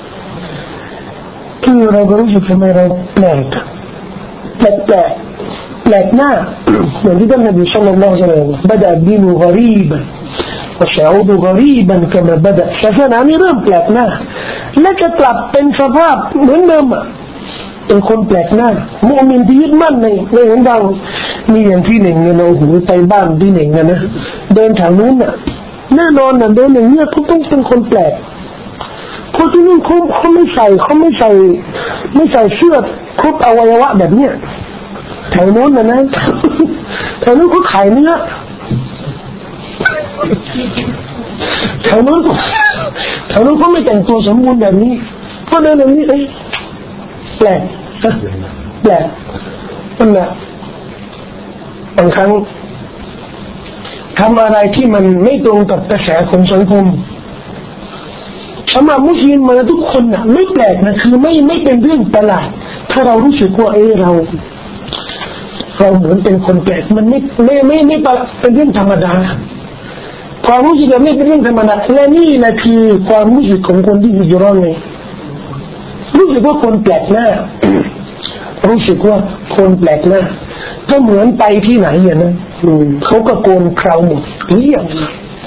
คือเราก็รู้สึกทำไมเราแปลกหน้าเหมือนที่ท่านนบีศ็อลลัลลอฮุอะลัยฮิวะซัลลัมบะดะดีนุฆอรีบันวะซะอูดุฆอรีบันกะมาบะดะศาสนานี้เริ่มแปลกหน้าและจะกลับเป็นสภาพเหมือนเดิมอ่ะเป็นคนแปลกหน้ามุมินที่ยึดมั่นในเหมือนเรามีอย่างที่หนึ่งเนี่ยเราหูไปบ้านที่หนึ่งนะเดินทางนู้นน่ะแน่นอนน่ะเดินอย่างเงี้ยเขาต้องเป็นคนแปลกเพราะที่นู่นเขาไม่ใส่เสื้อครบอวัยวะแบบเนี้ยแถวนู้นนะแถวนู้นเขาขายเนื้อแถวนู้นเขาไม่แต่งตัวสมบูรณ์แบบนี้เพราะเดินแบบนี้แปลกนั่นแหละบางครั้งทำอะไรที่มันไม่ตรงกับกระแสของสังคมสำหรับมุสลิมมาทุกคนน่ะไม่แปลกนะคือไม่เป็นเรื่องประหลาดถ้าเรารู้สึกว่าเราเหมือนเป็นคนแปลกมันไม่เป็นเรื่องธรรมดาความรู้สึกแบบนี้เป็นเรื่องธรรมดาและนี่นะคือความรู้สึกของคนที่ฮิจเราะห์ไงรู้สึกว่าคนแปลกหน้ารู้สึกว่าคนแปลกหน้าก็เหมือนไปที่ไหนอย่างนั้นเขาก็โกนเคราหมดเรียบ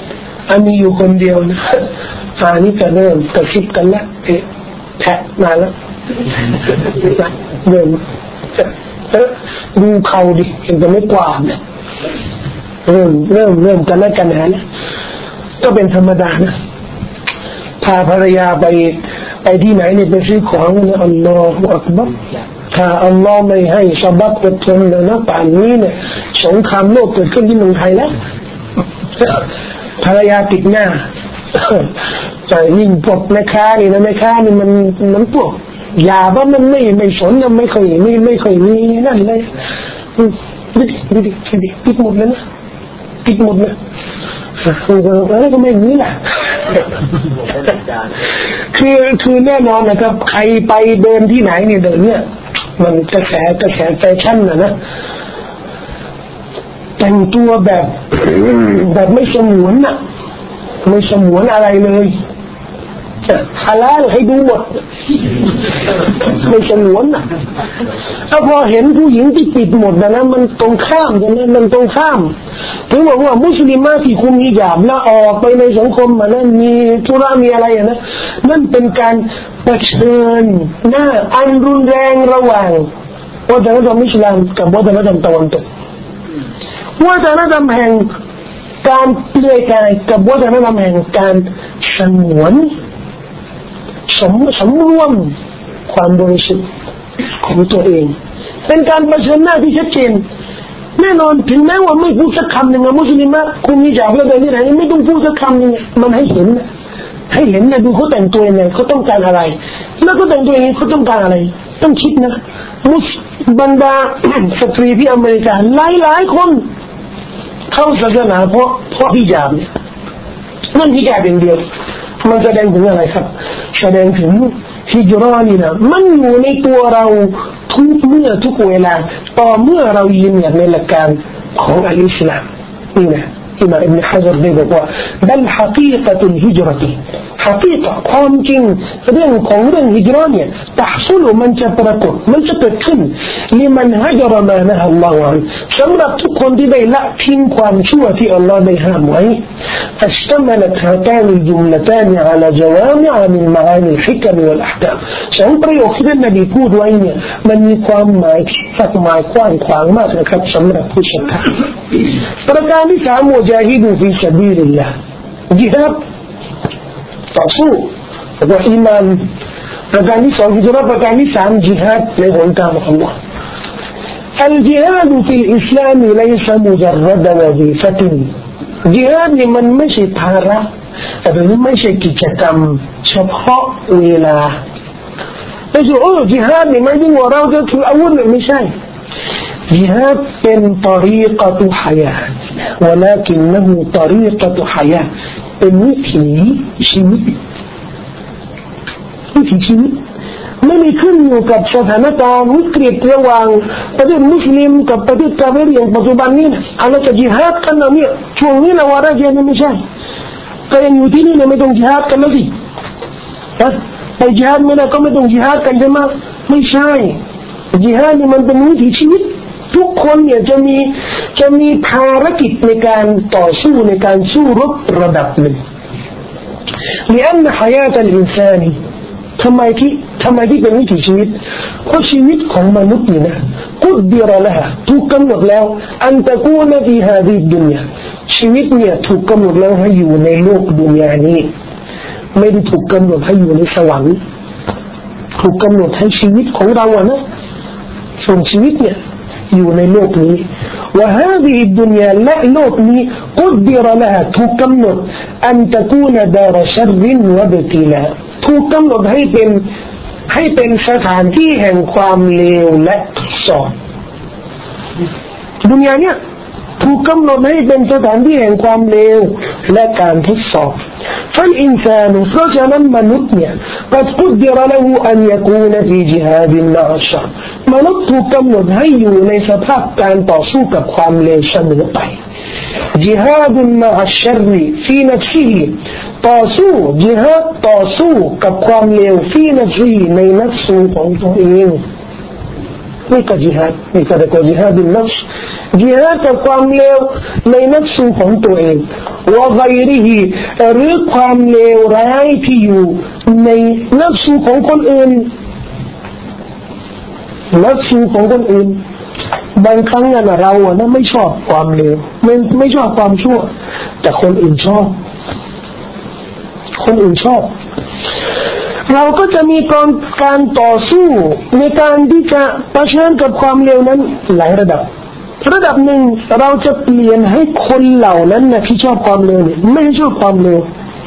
อันนี้อยู่คนเดียวนะนี่ก็เริ่มกระซิบกันแล้วแทะมาแล้วเริ่มดูเขาดิเห็นแต่ไม่กวาดเนี่ยเริ่มกันแล้วกันนะก็เป็นธรรมดานะพาภรรยาไปที่ไหนเนี่ยไปซื้อของเนี่ยอัลลอฮฺอักบัรถ้าอัลลอฮฺไม่ให้สบับอดทนนะป่านนี้เนี่ยสงครามโลกเกิดขึ้นที่เมืองไทยแล้วภรรยาติดหน้าแต่ยิ่งพวกแม่ค้านี่นะแม่ค้านี่มันพวกยาว่ามันไม่สนไม่ค่อยมีนั่นเลยดูดิปิดหมดเลยนะปิดหมดเลยก็ไม่มีแหละคือแน่นอนนะครับใครไปเดินที่ไหนเนี่ยเดินเนี่ยมันกระแสแฟชั่นนะแต่งตัวแบบไม่สงวนนะไม่สงวนอะไรเลยฮาลาลให้ดูหมดไม่สงวนนะถ้าพอเห็นผู้หญิงที่ปิดหมดนะมันตรงข้ามกันนะมันตรงข้ามถึงบอกว่ามุสลิมที่คุมฮิญาบแล้วออกไปในสังคมมันนั้นมีธุระมีอะไรนะนั่นเป็นการเผชิญหน้าอันรุนแรงระหว่างวัฒนธรรมอิสลามกับวัฒนธรรมตะวันตกวัฒนธรรมแห่งการเปลือยกายกับวัฒนธรรมแห่งการสงวนสำรวมความบริสุทธิ์ของตัวเองเป็นการเผชิญหน้าที่ชัดเจนแน่นอนถึงแม้ว่าไม่พูดสักคำหนึ่งมุสลิมคุมฮิญาบแล้วแต่ที่ไหนไม่ต้องพูดสักคำหนึ่งมันให้เห็นนะดูเขาแต่งตัวยังไงเขาต้องการอะไรแล้วก็แต่งตัวยังไงเขาต้องการอะไรต้องคิดนะบรรดาสตรีที่อเมริกาหลายคนเข้าศาสนาเพราะฮิญาบเนี่ยนั่นฮิญาบอย่างเดียวมันแสดงถึงอะไรครับแสดงถึงฮิจเราะห์นี่นะมันอยู่ในตัวเราทุกเมื่อทุกเวลาต่อเมื่อเรายืนหยัดในหลักการของอัลอิสลามนี่นะอิหม่ามอิบนุฮะญัรได้บอกว่าบัลฮะกีกะตุลฮิจเราะห์ฮะกีกะความจริงเรื่องของเรื่องฮิจเราะห์เนี่ยตะฮซุลมันจะปรากฏมันจะเกิดขึ้นลิมันฮะญรมานะฮ์อัลลอฮฺอันสำหรับทุกคนที่ได้ละทิ้งความชั่วที่อัลลอฮฺได้ห้ามไว้فاشتملت هاتان الجملتان على جوامع من معاني الحكم والأحكام สองประโยคที่ท่านนบีพูดไว้เนี่ยมันมีความหมายสักหมายกว้างขวางมากนะครับสำหรับผู้ศรัทธาประการที่สามมุจาฮิดูฟีซะบีลิลลาห์ญิฮาดต่อสู้กับอีมานประการที่สองฮิจเราะห์ประการที่สามญิฮาดในหนทางของอัลลอฮ์الجهاد في الإسلام ليس مجرد وظيفةญิฮาดนี่มันไม่ใช่ภาระแต่มันไม่ใช่กิจกรรมเฉพาะเวลาไม่ใช่ญิฮาดนี่ไม่ได้ว่าเราจะถืออาวุธไม่ใช่ญิฮาดเป็นตรีกะตุฮะยาต ولكنه طريقة حياة เป็นวิถีชีวิตไม่ได้ขึ้นอยู่กับสถานการณ์วิกฤตระหว่างประเทศมุสลิมกับประเทศกาเฟรอย่างปัจจุบันนี้นะอะไรจะญิฮาดกันนะเนี่ยช่วงนี้นะวาระเจนไม่ใช่ก็ยังอยู่ที่นี่นะไม่ต้องญิฮาดกันแล้วสิไปญิฮาดไม่ได้ก็ไม่ต้องญิฮาดกันใช่ไหมไม่ใช่ญิฮาดนี่มันเป็นวิถีชีวิตทุกคนเนี่ยจะมีภารกิจในการต่อสู้ในการสู้รบระดับหนึ่งلأن حياة الإنسانทำไมที่เป็นวิถีชีวิตเพราะชีวิตของมนุษย์นี่นะกุดดิรละฮะถูกกำหนดแล้วอันตะกูนฟีฮาซิดุนยาชีวิตเนี่ยถูกกำหนดแล้วให้อยู่ในโลกดุนยานี้ไม่ได้ถูกกำหนดให้อยู่ในสวรรค์ถูกกำหนดให้ชีวิตของเราอะนะส่วนชีวิตเนี่ยอยู่ในโลกนี้وهذه الدنيا لاโลกนี้ قدر لها ถูกกำหนดอันตะกูนดารชัรوابتلاءถูกกำหนดให้เป็นสถานที่แห่งความเลวและทดสอบดุนยาเนี่ยถูกกำหนดให้เป็นสถานที่แห่งความเลวและการทดสอบفالإنسان เพราะฉะนั้นมนุษย์เนี่ย قد قدر له أن يكون في جهاد مع الشر มนุษย์ถูกกำหนดให้อยู่ในสภาพการต่อสู้กับความเลวเสมอไป جهاد مع الشر في نفسه ต่อสู้ญิฮาดต่อสู้กับความเลวฟีนัฟซีในนัฟซูของตัวเองนี่ก็ญิฮาดนี่ก็เรียกว่าญิฮาดุลนัฟส์จิฮาดกับความเลวในนัฟซูของตัวเองวะกัยริฮิหรือความเลวร้ายที่อยู่ในนัฟซูของคนอื่นนัฟซูของคนอื่นบางครั้งเราไม่ชอบความเลวไม่ชอบความชั่วแต่คนอื่นชอบเราก็จะมีการต่อสู้ในการที่จะเผชิญกับความเลวนั้นหลายระดับหนึ่งเราจะเปลี่ยนให้คนเหล่านั้นที่ชอบความเลวไม่ชอบความเลว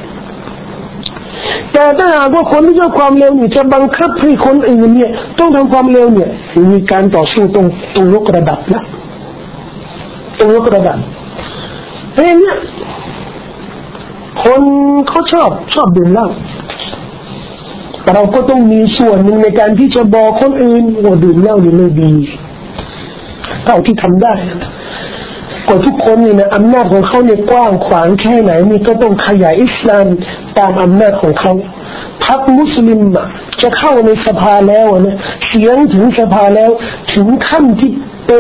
แต่ถ้าหากว่าคนที่ชอบความเลวจะบังคับให้คนอื่นต้องทำความเลวมีการต่อสู้ตรงยกระดับนะตรงยกระดับเฮ้ยคนเขาชอบดื่มเหล้าเราก็ต้องมีส่วนหนึ่งในการที่จะบอกคนอื่นว่าดื่มเหล้านี่ไม่ดีเท่าที่ทำได้ก็ทุกคนอำนาจของเขากว้างขวางแค่ไหนก็ต้องขยายอิสลามตามอำนาจของเขาพรรคมุสลิมจะเข้าในสภาแล้วเสียงถึงสภาแล้วถึงขั้นที่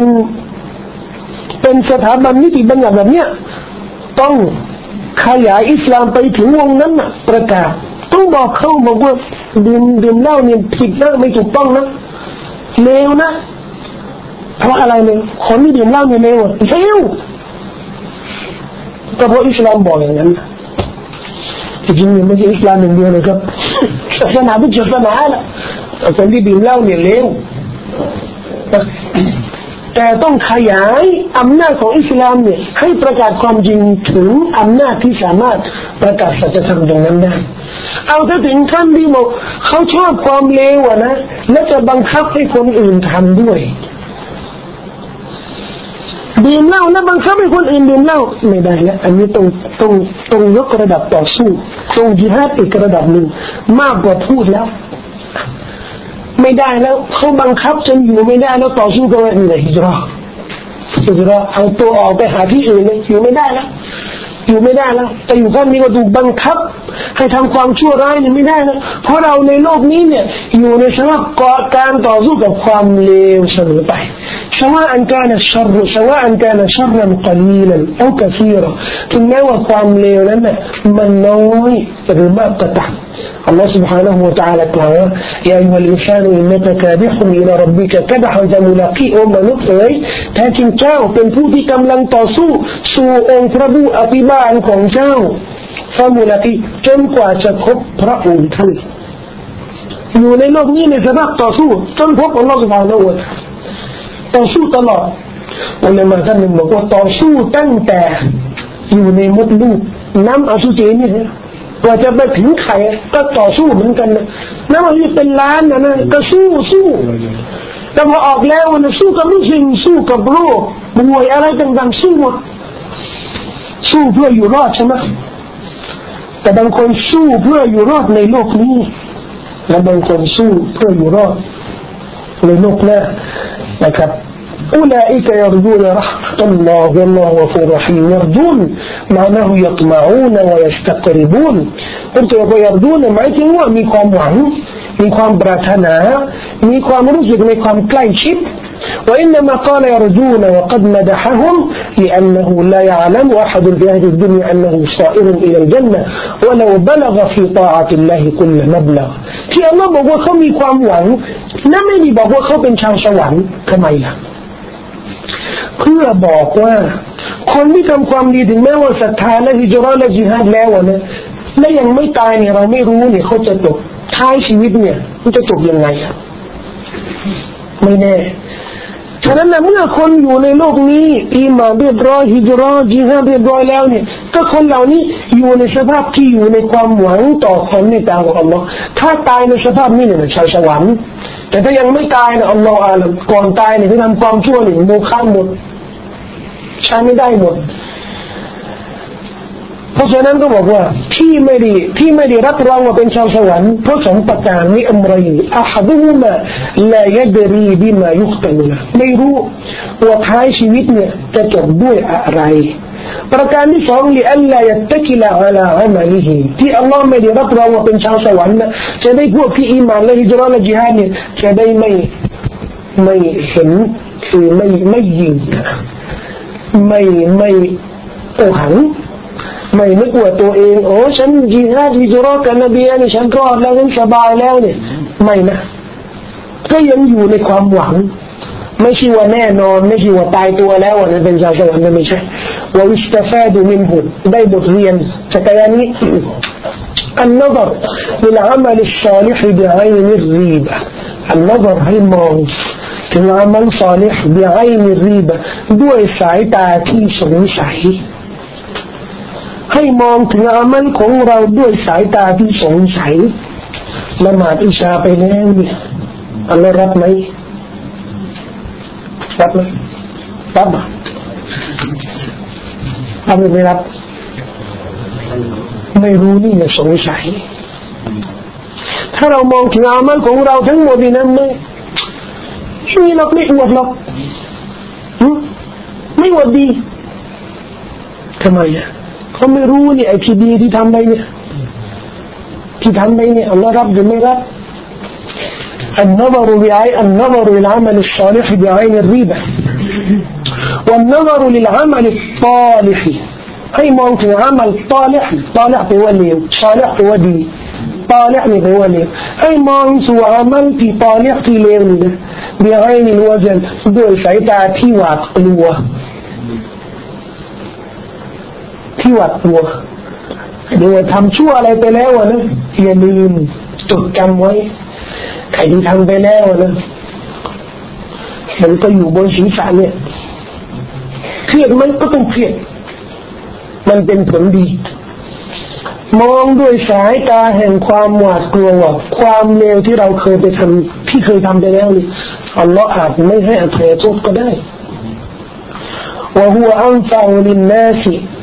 เป็นสถาบันนิติบัญญัติแบบต้องขยายอิสลามไปถึงวงนั้นประกาศต้องบอกเขาบอกว่าดื่มเหล้าผิดนะไม่ถูกต้องนะเลวนะเพราะอะไรคนที่ดื่มเหล้าเลวก็เพราะอิสลามบอกอย่างนั้นจริงๆไม่ใช่อิสลามอย่างเดียวเลยครับศาสนาทุกศาสนาแหละคนที่ดื่มเหล้าเลวแต่ต้องขยายอำนาจของอิสลามให้ประกาศความจริงถึงอำนาจที่สามารถประกาศสัจธรรมตรงนั้นได้เอาถ้าถึงขั้นที่บอกเขาชอบความเลวและจะบังคับให้คนอื่นทำด้วยดื่มเหล้าแล้วบังคับให้คนอื่นดื่มเหล้าไม่ได้แล้วอันนี้ต้องยกระดับต่อสู้ต้องญิฮาดอีกระดับหนึ่งมากกว่าพูดแล้วไม่ได้แล้วเขาบังคับจนอยู่ไม่ได้แล้วต่อสู้กันเลยฮิจเราะห์เอาตัวออกไปหาที่อื่นเลยอยู่ไม่ได้แล้วแต่อยู่ข้างนี้ก็ถูกบังคับให้ทำความชั่วร้ายไม่ได้นะเพราะเราในโลกนี้อยู่ในสภาพการต่อสู้กับความเลวเสมอไปسواء كان الشر سواء كان شرا قليلا أو كثيرا ถึงแม้ว่าความเลวนั้นมันน้อยหรือมากก็ตามAllah سبحانه وتعالى กล่าวว่า يا أيها الإنسان إنك كادح إلى ربك كدحا فملاقيه มนุษย์แท้จริงเจ้าเป็นผู้ที่กำลังต่อสู้สู่องค์พระผู้อภิบาลของเจ้าฟามุลาติจนกว่าจะพบพระองค์ท่านอยู่ในโลกนี้ในสภาพต่อสู้จนพบอัลลอฮฺ سبحانه และ تعالى ต่อสู้ตลอดอุลามะท่านหนึ่งบอกว่าต่อสู้ตั้งแต่อยู่ในมดลูกน้ำอสุจิกว่าจะไปถึงไข่ก็ต่อสู้เหมือนกันน้ำอสุจิเป็นล้านก็สู้แต่พอออกแล้วสู้กับลูกศิษย์สู้กับโรคป่วยอะไรต่างๆสู้หมดสู้เพื่ออยู่รอดใช่ไหมแต่บางคนสู้เพื่ออยู่รอดในโลกนี้และบางคนสู้เพื่ออยู่รอดในโลกหน้านะครับأولئك يرجون رحمة الله والله غفور رحيم يرجون معناه يطمعون ويستقربون قلت يرجون หมายถึงว่ามีความหวังมีความปรารถนามีความรู้สึกในความใกล้ชิดوإنما قال يرجون وقد مدحهم لأنه لا يعلم أحد في هذه الدنيا أنه صائر إلى الجنة ولو بلغ في طاعة الله كل مبلغ ที่อัลลอฮ์บอกว่าเขามีความหวังนั่นไม่ได้บอกว่าเขาเป็นชาวสวรรค์ทำไมล่ะเพื่อบอกว่าคนที่ทำความดีถึงแม้ว่าศรัทธาและฮิจเราะห์และญิฮาดแล้วและยังไม่ตายเราไม่รู้เขาจะจบท้ายชีวิตมันจะจบยังไงไม่แน่ฉะนั้นเมื่อคนอยู่ในโลกนี้อีหม่านเรียบร้อยฮิจเราะห์ญิฮาดเรียบร้อยแล้วก็คนเหล่านี้อยู่ในสภาพที่อยู่ในความหวังต่อความเมตตาของอัลลอฮ์ถ้าตายในสภาพนี้ชาวสวรรค์แต่ถ้ายังไม่ตายอัลลอฮ์อาลัมก่อนตายที่ทำความชั่วโมฆะหมดใช้ไม่ได้หมดเพราะฉะนั้นก็บอกว่าที่ไม่ได้รับรองว่าเป็นชาวสวรรค์เพราะสองประการนี้อัมรัยอะฮัดุฮุมาลายัดรีบิมายุคตันละไม่รู้ว่าท้ายชีวิตจะจบด้วยอะไรประการที่สองลิอัลลายัตตะกิลอะลาอะมัลิฮิที่อัลลอฮ์ไม่ได้รับรองว่าเป็นชาวสวรรค์จะได้พวกที่อีหม่านและฮิจเราะห์และญิฮาดจะได้ไม่เห็นคือไม่ยิงไม่โอหังไม่นึกว่าตัวเองโอ้ฉันยิฮาดฮิจเราะห์กับนบีนี่ฉันรอดแล้วฉันสบายแล้วเนี่ยไม่นะก็ยังอยู่ในความหวังไม่ใช่ว่าแน่นอนไม่ใช่ว่าตายตัวแล้วนั่นเป็นชาวสวรรค์นั่นไม่ใช่ว่าวิสตาฟาดูมินหุได้บทเรียนจากการนี้النظر للعمل الصالح بعين الريبة النظر ให้มองถึงอามัลศอลิฮ์بعين الريبةด้วยสายตาที่สงสัยให้มองถึงอามัลของเราด้วยสายตาที่สงสัยละหมาดอิชาไปแล้วเนี่ยอัลลอฮ์รับไหมรับไหมรับไม่รับไม่รู้นี่เนี่ยสงสัยถ้าเรามองถึงอามัลของเราทั้งหมดนี่นะไม่หรอกไม่อวดหรอกไม่อวดดีทำไมอ่ะเขาไม่รู้นี่ไอ้ที่ดีที่ทำไปเนี่ยที่ทำไปเนี่ยอัลลอฮ์รับหรือไม่รับالنظر النظر للعمل الصالح بعين الريبة والنظر للعمل الصالحให้มองถึงอามัลตอลิห์ตอลิห์แปลว่าเลวซอลิห์แปลว่าดีตอลิห์นี่แปลว่าเลวให้มองสู่อามัลที่ตอลิห์ที่เลวนี่นะبعين الوجلด้วยสายตาที่หวาดกลัวที่หวาดกลัวเดี๋ยวทำชั่วอะไรไปแล้วนะอย่าลืมจดจำไว้ใครที่ทำไปแล้วนะมันก็อยู่บนศีรษะเนี่ยเครียดมันก็ต้องเครียดมันเป็นผลดีมองด้วยสายตาแห่งความหวาดกลัวว่าความเลวที่เราเคยไปทำที่เคยทำไปแล้วนี่อัลลอฮ์อาจไม่ให้อภัยโทษก็ได้وهو أنفع للناس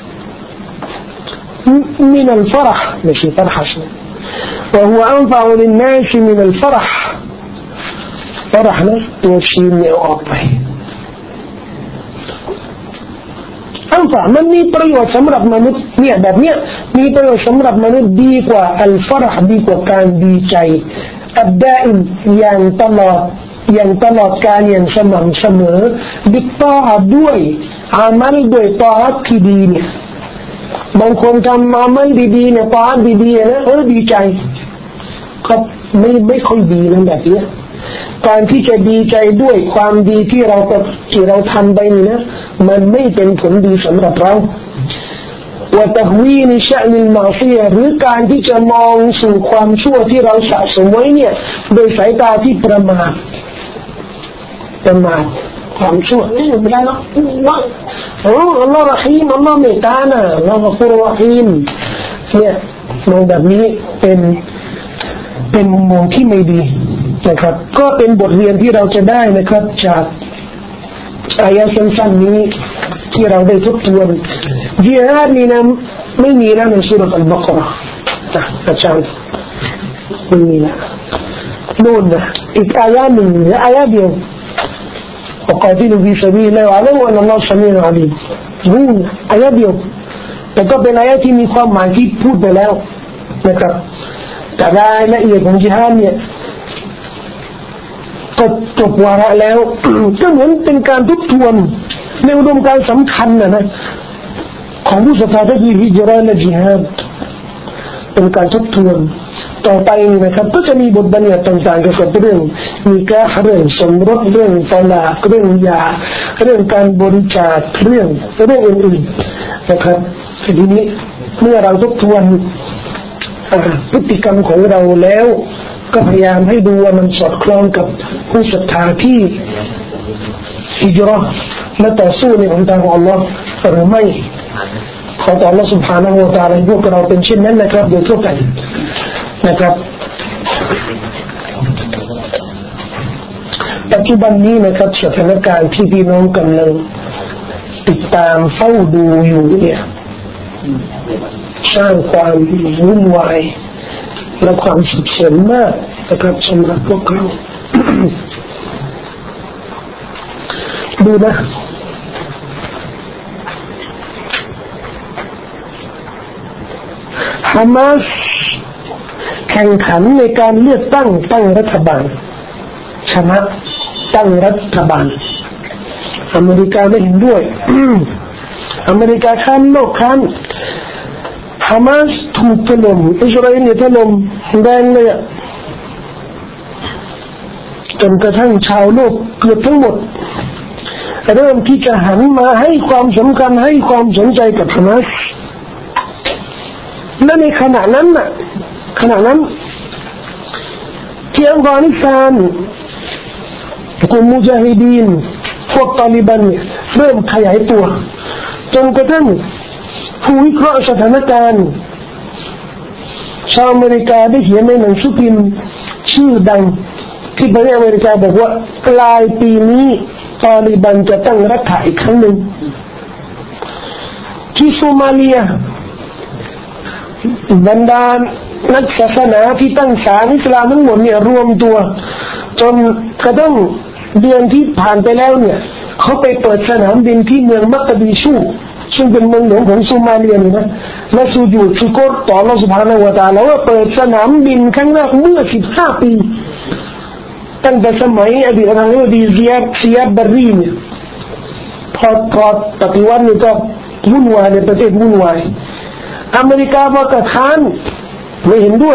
من الفرح مش فرح وهو أنفع للناس من الفرح فرحنا توشيني أعطيอันฝ่ามันมีประโยชน์สำหรับมนุษย์เนี่ยแบบเนี้ยมีประโยชน์สำหรับมนุษย์ดีกว่าอัลฟรห์ดีกว่าการดีใจอัดดาอิมอย่างตลอดการอย่างสม่ำเสมอบิตตาด้วยอามัลด้วยตาที่ดีเนี่ยบางคนทำอามัลดีๆเนี่ยตาดีๆนะดีใจก็ไม่ค่อยดีนะแบบนี้การที่จะดีใจด้วยความดีที่เราทำไปนี่นะมันไม่เป็นผลดีสำหรับเราว่าตะวีนิชะนิลมาซียหรือการที่จะมองสู่ความชั่วที่เราสะสมไว้เนี่ยโดยสายตาที่ประมาทความชั่วนี่ไม่ได้หรอกอัลลอฮ์รหีมอัลลอฮ์เมตตานะอัลลอฮ์กอฟูรรหีมเนี่ยมองแบบนี้เป็นมุมมองที่ไม่ดีนะครับก็เป็นบทเรียนที่เราจะได้นะครับจากอายะห์สั้นๆนี้ที่เราได้ทบทวนญิฮาดนี่นะไม่มีนะในซูเราะห์อัลบะเกาะห์อาจารย์ไม่มีนะนู่นนะอีกอายะห์หนึ่งอายะห์เดียวوقاتلوا في سبيل الله واعلموا ان الله سميع عليمนู่นอายะห์เดียวแต่ก็เป็นอายะห์ที่มีความหมายที่พูดไปแล้วนะครับแต่รายละเอียดของญิฮาดเนี่ยก็จบวาระแล้ว ก็เหมือนเป็นการทบทวนในอุดมการณ์สำคัญนะของผู้ศรัทธาที่ฮิจเราะห์และญิฮาดเป็นการทบทวนต่อไปนะครับก็จะมีบทบัญญัติต่างๆเกี่ยวกับเรื่องนิกาฮ์เรื่องสมรสเรื่องตอลาเรื่องหย่าเรื่องการบริจาคเรื่องอื่นๆนะครับทีนี้เมื่อเราทบทวนพฤติกรรมของเราแล้วก็พยายามให้ดูว่ามันสอดคล้องกับผู้ศรัทธาที่ฮิจเราะห์และต่อสู้ในหนทางของอัลเลาะห์หรือไม่ขอต่ออัลเลาะห์ سبحانه และ تعالى ให้พวกเราเป็นเช่นนั้นนะครับโดยทั่วไปนะครับปัจจุบันนี้นะครับสถานการณ์ที่พี่น้องกำลังติดตามเฝ้าดูอยู่เนี่ยสร้างความวุ่นวายและความสับสนมากนะครับสำหรับพวกเรา ดูนะฮามาสแข่งขันในการเลือกตั้งรัฐบาลชนะตั้งรัฐบาลอเมริกาไม่เห็นด้วยอเมริกาค้านโลกค้านฮามาสถูกถล่มอิสราเอลเนี่ยถล่มแรงเลยจนกระทั่งชาวโลกเกือบทั้งหมดเริ่มที่จะหันมาให้ความสำคัญให้ความสนใจกับฮามาสและในขณะนั้นที่อัฟกานิสถานกลุ่มมุญาฮิดีนพวกตาลิบันเนี่ยเริ่มขยายตัวจนกระทั่งผู้วิเคราะห์สถานการณ์ชาวอเมริกาได้เขียนในหนังสือพิมพ์ชื่อดังที่ประเทศอเมริกาบอกว่าปลายปีนี้ตาลิบันจะตั้งรัฐอีกครั้งหนึ่งที่โซมาเลียบรรดานักศาสนาที่ตั้งศาลอิสลามทั้งหมดเนี่ยรวมตัวจนกระทั่งเดือนที่ผ่านไปแล้วเนี่ยเขาไปเปิดสนามบินที่เมืองมักกะดีชูซึ่งเป็นเมืองหลวงของโซมาเลียนี่นะและสุญูดสุโกตต่ออัลเลาะห์ซุบฮานะฮูวะตะอาลาว่าเปิดสนามบินครั้งแรกเมื่อ15 ปีตั้งแต่สมัยอดีตประธานาธิบดีซิยาดบารีเนี่ยพอปฏิวัตินี่ก็วุ่นวายในประเทศวุ่นวายอเมริกาก็กระทานไม่เห็นด้วย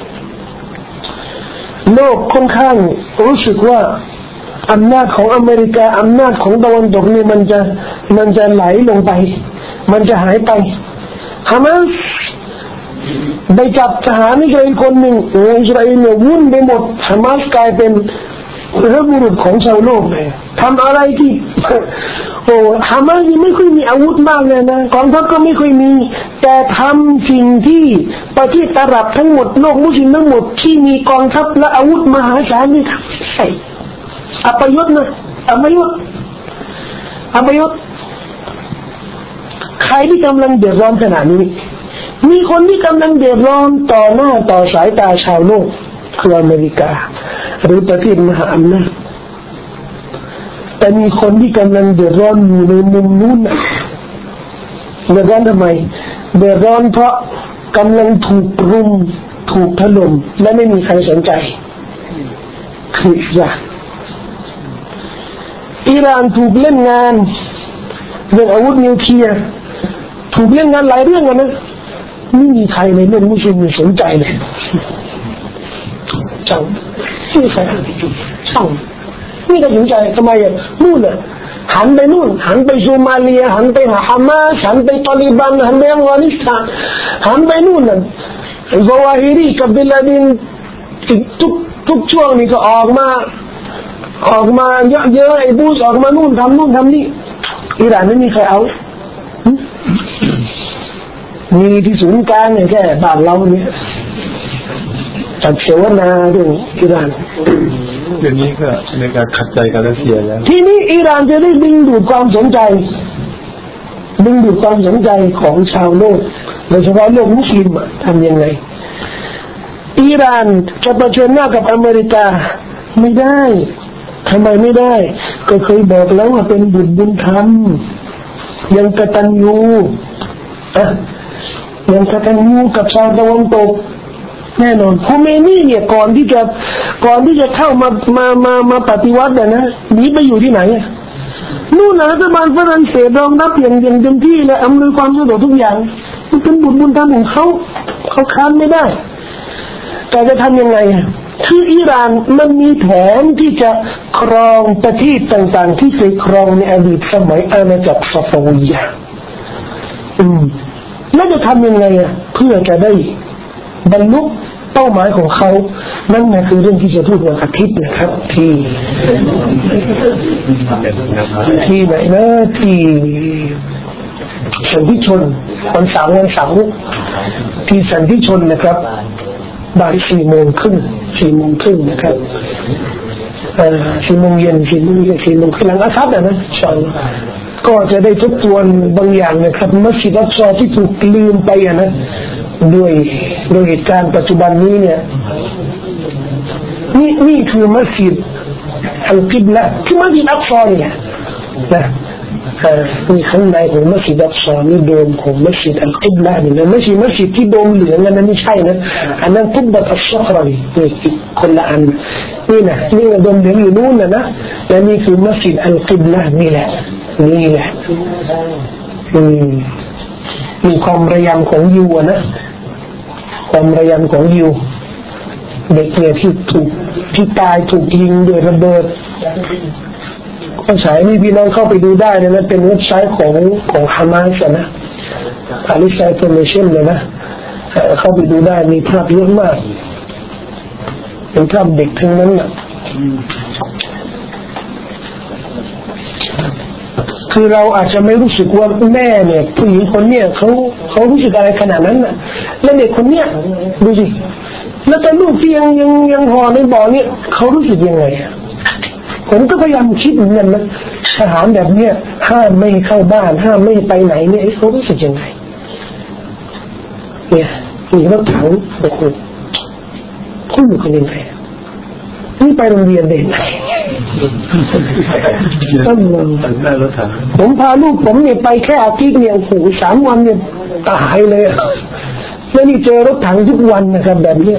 โลกค่อนข้างรู้สึกว่าอำนาจของอเมริกาอำนาจของตะวันตกนี่มันจะไหลลงไปมันจะหายไปฮามาสได้จับทหารอิสราเอลคนหนึ่งอิสราเอลเนี่ยวุ่นไปหมดฮามาสกลายเป็นระบุรุษของชาวโลกเลยทำอะไรที่ฮามาสไม่ค่อยมีอาวุธมากเลยนะกองทัพก็ไม่ค่อยมีแต่ทำสิ่งที่ประเทศอาหรับทั้งหมดโลกมุสลิมทั้งหมดที่มีกองทัพและอาวุธมหาศาลนี่ทำใช่อัปยศนะอัปยศใครที่กำลังเดือดร้อนขนาดนี้มีคนที่กำลังเดือดร้อนต่อหน้าต่อสายตาชาวโลกคืออเมริกาหรือประเทศมหาอำนาจแต่มีคนที่กำลังเดือดร้อนอยู่ในมุมนู้นเดือดร้อนทำไมเดือดร้อนเพราะกำลังถูกรุมถูกถล่มและไม่มีใครสนใจคืออิหร่านถูกเล่นงานเรื่องอาวุธนิวเคลียร์ถูกเล่นงานหลายเรื่องนะไม่มีใครในโลกมุสลิมสนใจเลยช่างไม่ใช่ช่างไม่ได้สนใจทำไมนู่นหันไปนู่นหันไปโซมาเลียหันไปหาฮามาสหันไปตาลิบันหันไปอัฟกานิสถานหันไปนู่นซาวาฮิรีกับบิลลาดินทุกช่วงนี้ก็ออกมาเยอะไอ้บูชออกมานู่นทำนี่อิหร่านไม่มีใครเอามีที่ศูนย์กลางเนี่ยแค่บ้านเราเนี่ยจัดเสวนาเรื่องอิหร่านเรื่องนี้ก็ในการขัดใจกับรัสเซียแล้วทีนี้อิหร่านจะได้ดึงดูดความสนใจของชาวโลกโดยเฉพาะโลกมุสลิมทำยังไงอิหร่านจะเผชิญหน้ากับอเมริกาไม่ได้ทำไมไม่ได้ก็เคยบอกแล้วว่าเป็นบุตรบุญธรรมยังกตัญญูกับชาวตะวันตกแน่นอนโคเมนีเนี่ยก่อนที่จะเข้ามาปฏิวัตินะหนีไปอยู่ที่ไหนนู่นนะรัฐบาลฝรั่งเศสรองรับอย่างเต็มที่และอำนวยความสะดวกทุกอย่างมันเป็นบุตรบุญธรรมของเขาค้านไม่ได้แต่จะทำยังไงคืออิหร่านมันมีแผนที่จะครองประเทศต่างๆที่เคยครองในอดีตสมัยอาณาจักรซาฟาวียะแล้วจะทำยังไงเพื่อจะได้บรรลุเป้าหมายของเขานั่นนะคือเรื่องที่จะพูดวันอาทิตย์นะครับที่ไหนนะที่สันติชนวันเสาร์ที่สันติชนนะครับบ่าย4 โมงครึ่งนะครับ4 โมงเย็นหลังอาทิตย์นะช่องก็จะได้ทบทวนบางอย่างนะครับมัสยิดอักษรที่ถูกลืมไปนะด้วยเหตุการณ์ปัจจุบันนี้เนี่ยนี่คือมัสยิดอัลกิบละที่มัสยิดอักษรเนี่ยนะมีข้างในของมัสยิดอักษรนี่โดมของมัสยิดอัลกิบละนี่นะไม่ใช่มัสยิดที่โดมเหลืองนั่นไม่ใช่นะอันนั้นกุบะอัลซักรนี่คนละอันนี่นะนี่โดมเหลืองอยู่นู่นนะและนี่คือมัสยิดอัลกิบละนี่แหละมีความระยำของยิวนะความระยำของยิวเด็กเนี่ยที่ตายถูกยิงโดยระเบิดก็ฉายนี่พี่น้องเข้าไปดูได้นะนั่นเป็นเว็บไซต์ของฮามาสนะอาลิซาโตเมชั่นเลยนะเข้าไปดูได้มีภาพเยอะมากเป็นภาพเด็กทั้งนั้นนะคือเราอาจจะไม่รู้สึกว่าแม่เนี่ยผู้หญิงคนเนี้ยเขารู้สึกอะไรขนาดนั้นน่ะแล้วเด็กคนเนี้ยดูสิแล้วแต่ลูกที่ยังห่อในบ่อเนี่ยเขารู้สึกยังไงผมก็พยายามคิดเหมือนกันนะทหารแบบเนี้ยห้ามไม่เข้าบ้านห้ามไม่ไปไหนเนี่ยเขารู้สึกยังไงเนี่ยมีรถถังโอ้โหเขาอยู่กันยังไงนี่ไปโรงเรียนเด็กผมพาลูกผมเนี่ยไปแค่อาทิตย์เนี่ยโอ้โห3 วันเนี่ยตายเลยแล้วนี่เจอรถถังทุกวันนะครับแบบนี้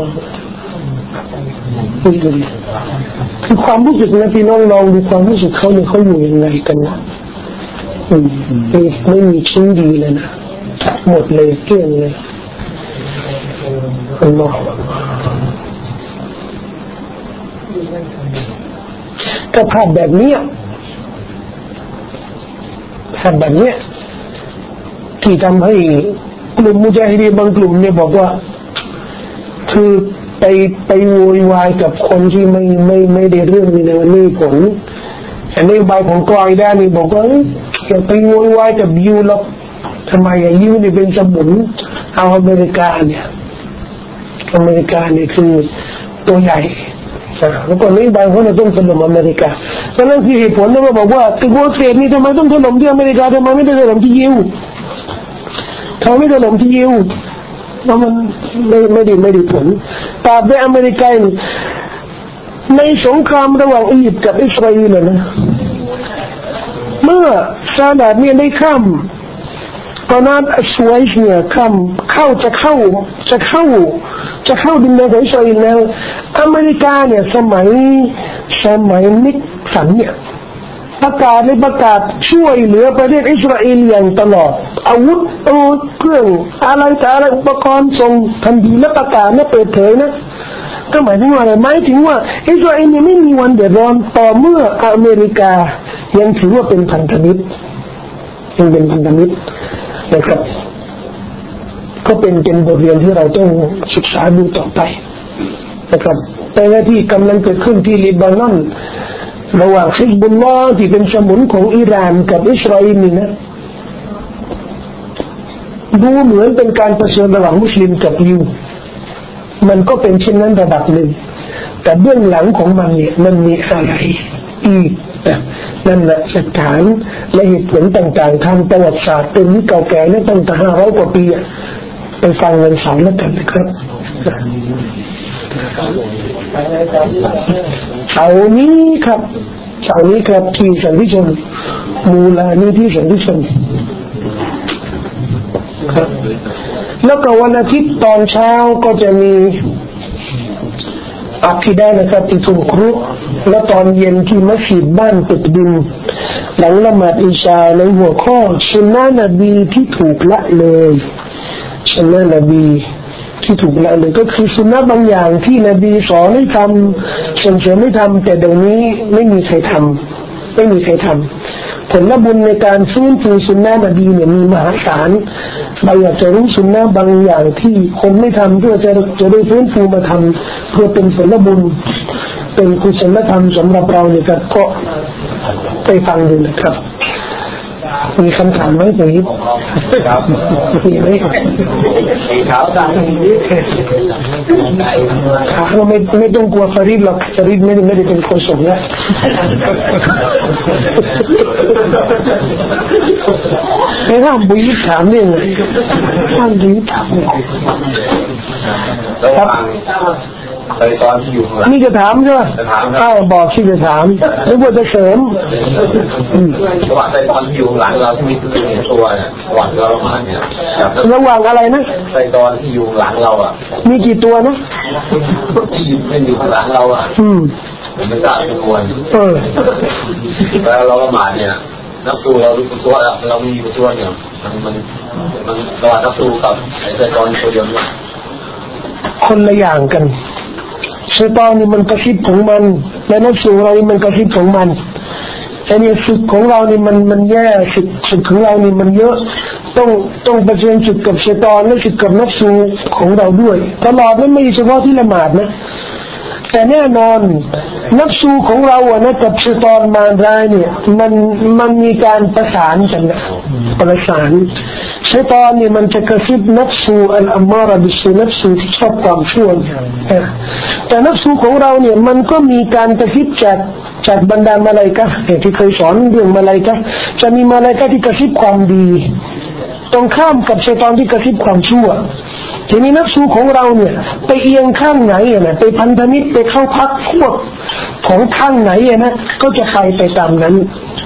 คือความรู้สึกนะพี่น้องลองดูความรู้สึกเขาเนี่ยเขาอยู่ยังไงกันนะไม่มีชิ้นดีเลยนะหมดเลยเกลี้ยงเลยอัลลอฮ์ก็ภาพแบบนี้ที่ทำให้กลุ่มมุญาฮิดีนบางกลุ่มเนี่ยบอกว่าคือไปโวยวายกับคนที่ไม่ได้เรื่องนี้นะนี่ผลอันนี้ใบของกออิดะห์นี่บอกว่าอย่าไปโวยวายกับยูหรอกทำไมยูนี่เป็นสมุนเอาอเมริกาเนี่ยคือตัวใหญ่แล้วก็นี่บางคนต้องถล่มอเมริกาฉะนั้นคือเหตุผลที่ว่าบอกว่าตึกวอลเซตนี่ทำไมต้องถล่มที่อเมริกาทำไมไม่ได้ถล่มที่ยิวเขาไม่ถล่มที่ยิวเพราะมันไม่ได้ผลตราบใดอเมริกาในสงครามระหว่างอียิปต์กับอิสราเอลนะเมื่อซาดาดเนี่ยได้ข้ามตอนนั้นสวยเนี่ยจะเข้าดินแดนของอิสราเอลแล้วอเมริกาเนี่ยสมัยนิกสันเนี่ยประกาศช่วยเหลือประเทศอิสราเอลอย่างตลอดอาวุธเครื่องอะไรอุปกรณ์ส่งทันทีและประกาศและเปิดเผยนะก็หมายถึงว่าอะไรหมายถึงว่าอิสราเอลไม่มีวันเดือดร้อนต่อเมื่ออเมริกายังถือว่าเป็นพันธมิตรนะครับก็เป็นบทเรียนที่เราต้องศึกษาดูต่อไปนะครับแต่ที่กำลังเกิดขึ้นที่ลิบานอนระหว่างฮิซบุลลอฮ์ที่เป็นสมุนของอิหร่านกับอิสราเอลนี่นะดูเหมือนเป็นการประชันระหว่างมุสลิมกับยิวมันก็เป็นเช่นนั้นระดับหนึ่งแต่เบื้องหลังของมันเนี่ยมันมีอะไรอีกนั่นแหละหลักฐานและเหตุผลต่างๆทางประวัติศาสตร์เป็นที่เก่าแก่เนี่ยตั้งแต่500 กว่าปีไปฟังกัน2แล้วกันนะครับเสาร์นี้ครับที่สันติชนมูลนิธิสันติชนครับแล้วก็วันอาทิตย์ตอนเช้าก็จะมีอักีดะห์นะครับที่ทุ่มครุและตอนเย็นที่มัสยิดบ้านตึกดินหลังละหมาดอิชาในหัวข้อสุนนะนบีที่ถูกละเลยสุนนะนบีที่ถูกละเลยก็คือสุนนะบางอย่างที่นบีสอนให้ทำส่งเสริมให้ทำแต่เดี๋ยวนี้ไม่มีใครทำผลบุญในการฟื้นฟูสุนนะนบีเนี่ยมีมหาศาลเราอยากจะรู้สุนนะบางอย่างที่คนไม่ทำเพื่อจะได้ฟื้นฟูมาทำเพื่อเป็นผลบุญเป็นกุศลธรรมสำหรับเราเนี่ยก็ไปฟังดูนะครับมีคำถามไหมตรงนี้ครับมีไหมขาวต่างขาวไม่ต้องกลัวฟาริดหรอกฟาริดไม่ได้เป็นคนส่งนะไม่ห้ามบุยถามเนี่ยห้ามบุยถามครับไปตอนที่อยู่ข้างหลังนี่จะถามใช่ไหมบอกที่จะถามหรือว่าจะเสริมระหว่างไปตอนที่อยู่หลังเราที่มีตัวเนี่ยระหว่างเรามาเนี่ยระหว่างอะไรนะไปตอนที่อยู่หลังเราอ่ะมีกี่ตัวนะที่อยู่ข้างหลังเราอ่ะผมไม่ทราบจำนวนแล้วเราละหมาดเนี่ยนักสู้เรารู้ตัวเรามีอยู่ตัวเนี่ยมันระหว่างนักสู้กับไอ้ใจตอนตัวเดียวเนี่ยคนละอย่างกันชัยฏอนนี่มันกระซิบของมันและนักสู้เรานี่มันกระซิบของมันแต่เนี่ยศึกของเรานี่มันแย่ศึกของเรานี่มันเยอะต้องเผชิญศึกกับชัยฏอนและศึกกับนักสู้ของเราด้วยตลอดไม่เฉพาะที่ละหมาดนะแต่แน่นอนนักสู้ของเรานะกับชัยฏอนมารร้ายเนี่ยมันมีการประสานกันนะประสานชัยฏอนเนี่ยมันจะกระซิบนักสู้อัลอัมมาระบิสนักสู้ที่ชอบความชั่วแต่นักสู้ของเราเนี่ยมันก็มีการกระซิบจากบรรดามาลาอิกะฮ์ที่เคยสอนเรื่องมาลาอิกะฮ์จะมีมาลาอิกะฮ์ที่กระซิบความดีตรงข้ามกับชัยฏอนที่กระซิบความชั่วทีนี้นักสู้ของเราเนี่ยไปเอียงข้างไหนนะไปพันธมิตรไปเข้าพักพวกของข้างไหนนะก็จะไปตามนั้น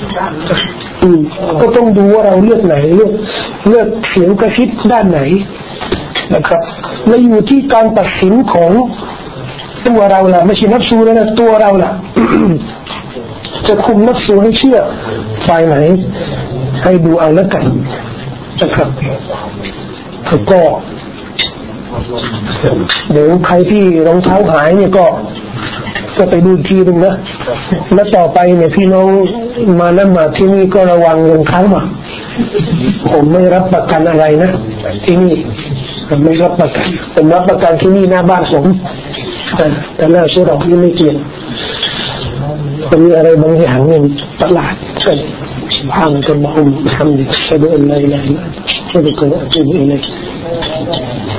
ก็ต้องดูว่าเราเลือกไหนเลือกเสียงกระซิบด้านไหนนะครับและอยู่ที่การตัดสินของตัวเราล่ะไม่ใช่นักสู้นะตัวเราล่ะ จะคุมนักสู้ให้เชื่อฝ่ายไหนให้ดูเอาแล้วกันนะครับก็เดี๋ยวใครที่รองเท้าหายเนี่ยก็ไปดูอีกทีนึงนะแล้วต่อไปเนี่ยพี่น้องมานั่งมาที่นี่ก็ระวังรองเท้ามาผมไม่รับประกันอะไรนะที่นี่ผมไม่รับประกันผมรับประกันที่นี่หน้าบ้านผมแต่แล้วชื่อเราไม่เกี่ยวมันมีอะไรบางอย่างเนี่ยประหลาดเช่นسبحانك اللهم وبحمدك أشهد أن لا إله إلا أنت أستغفرك وأتوب إليك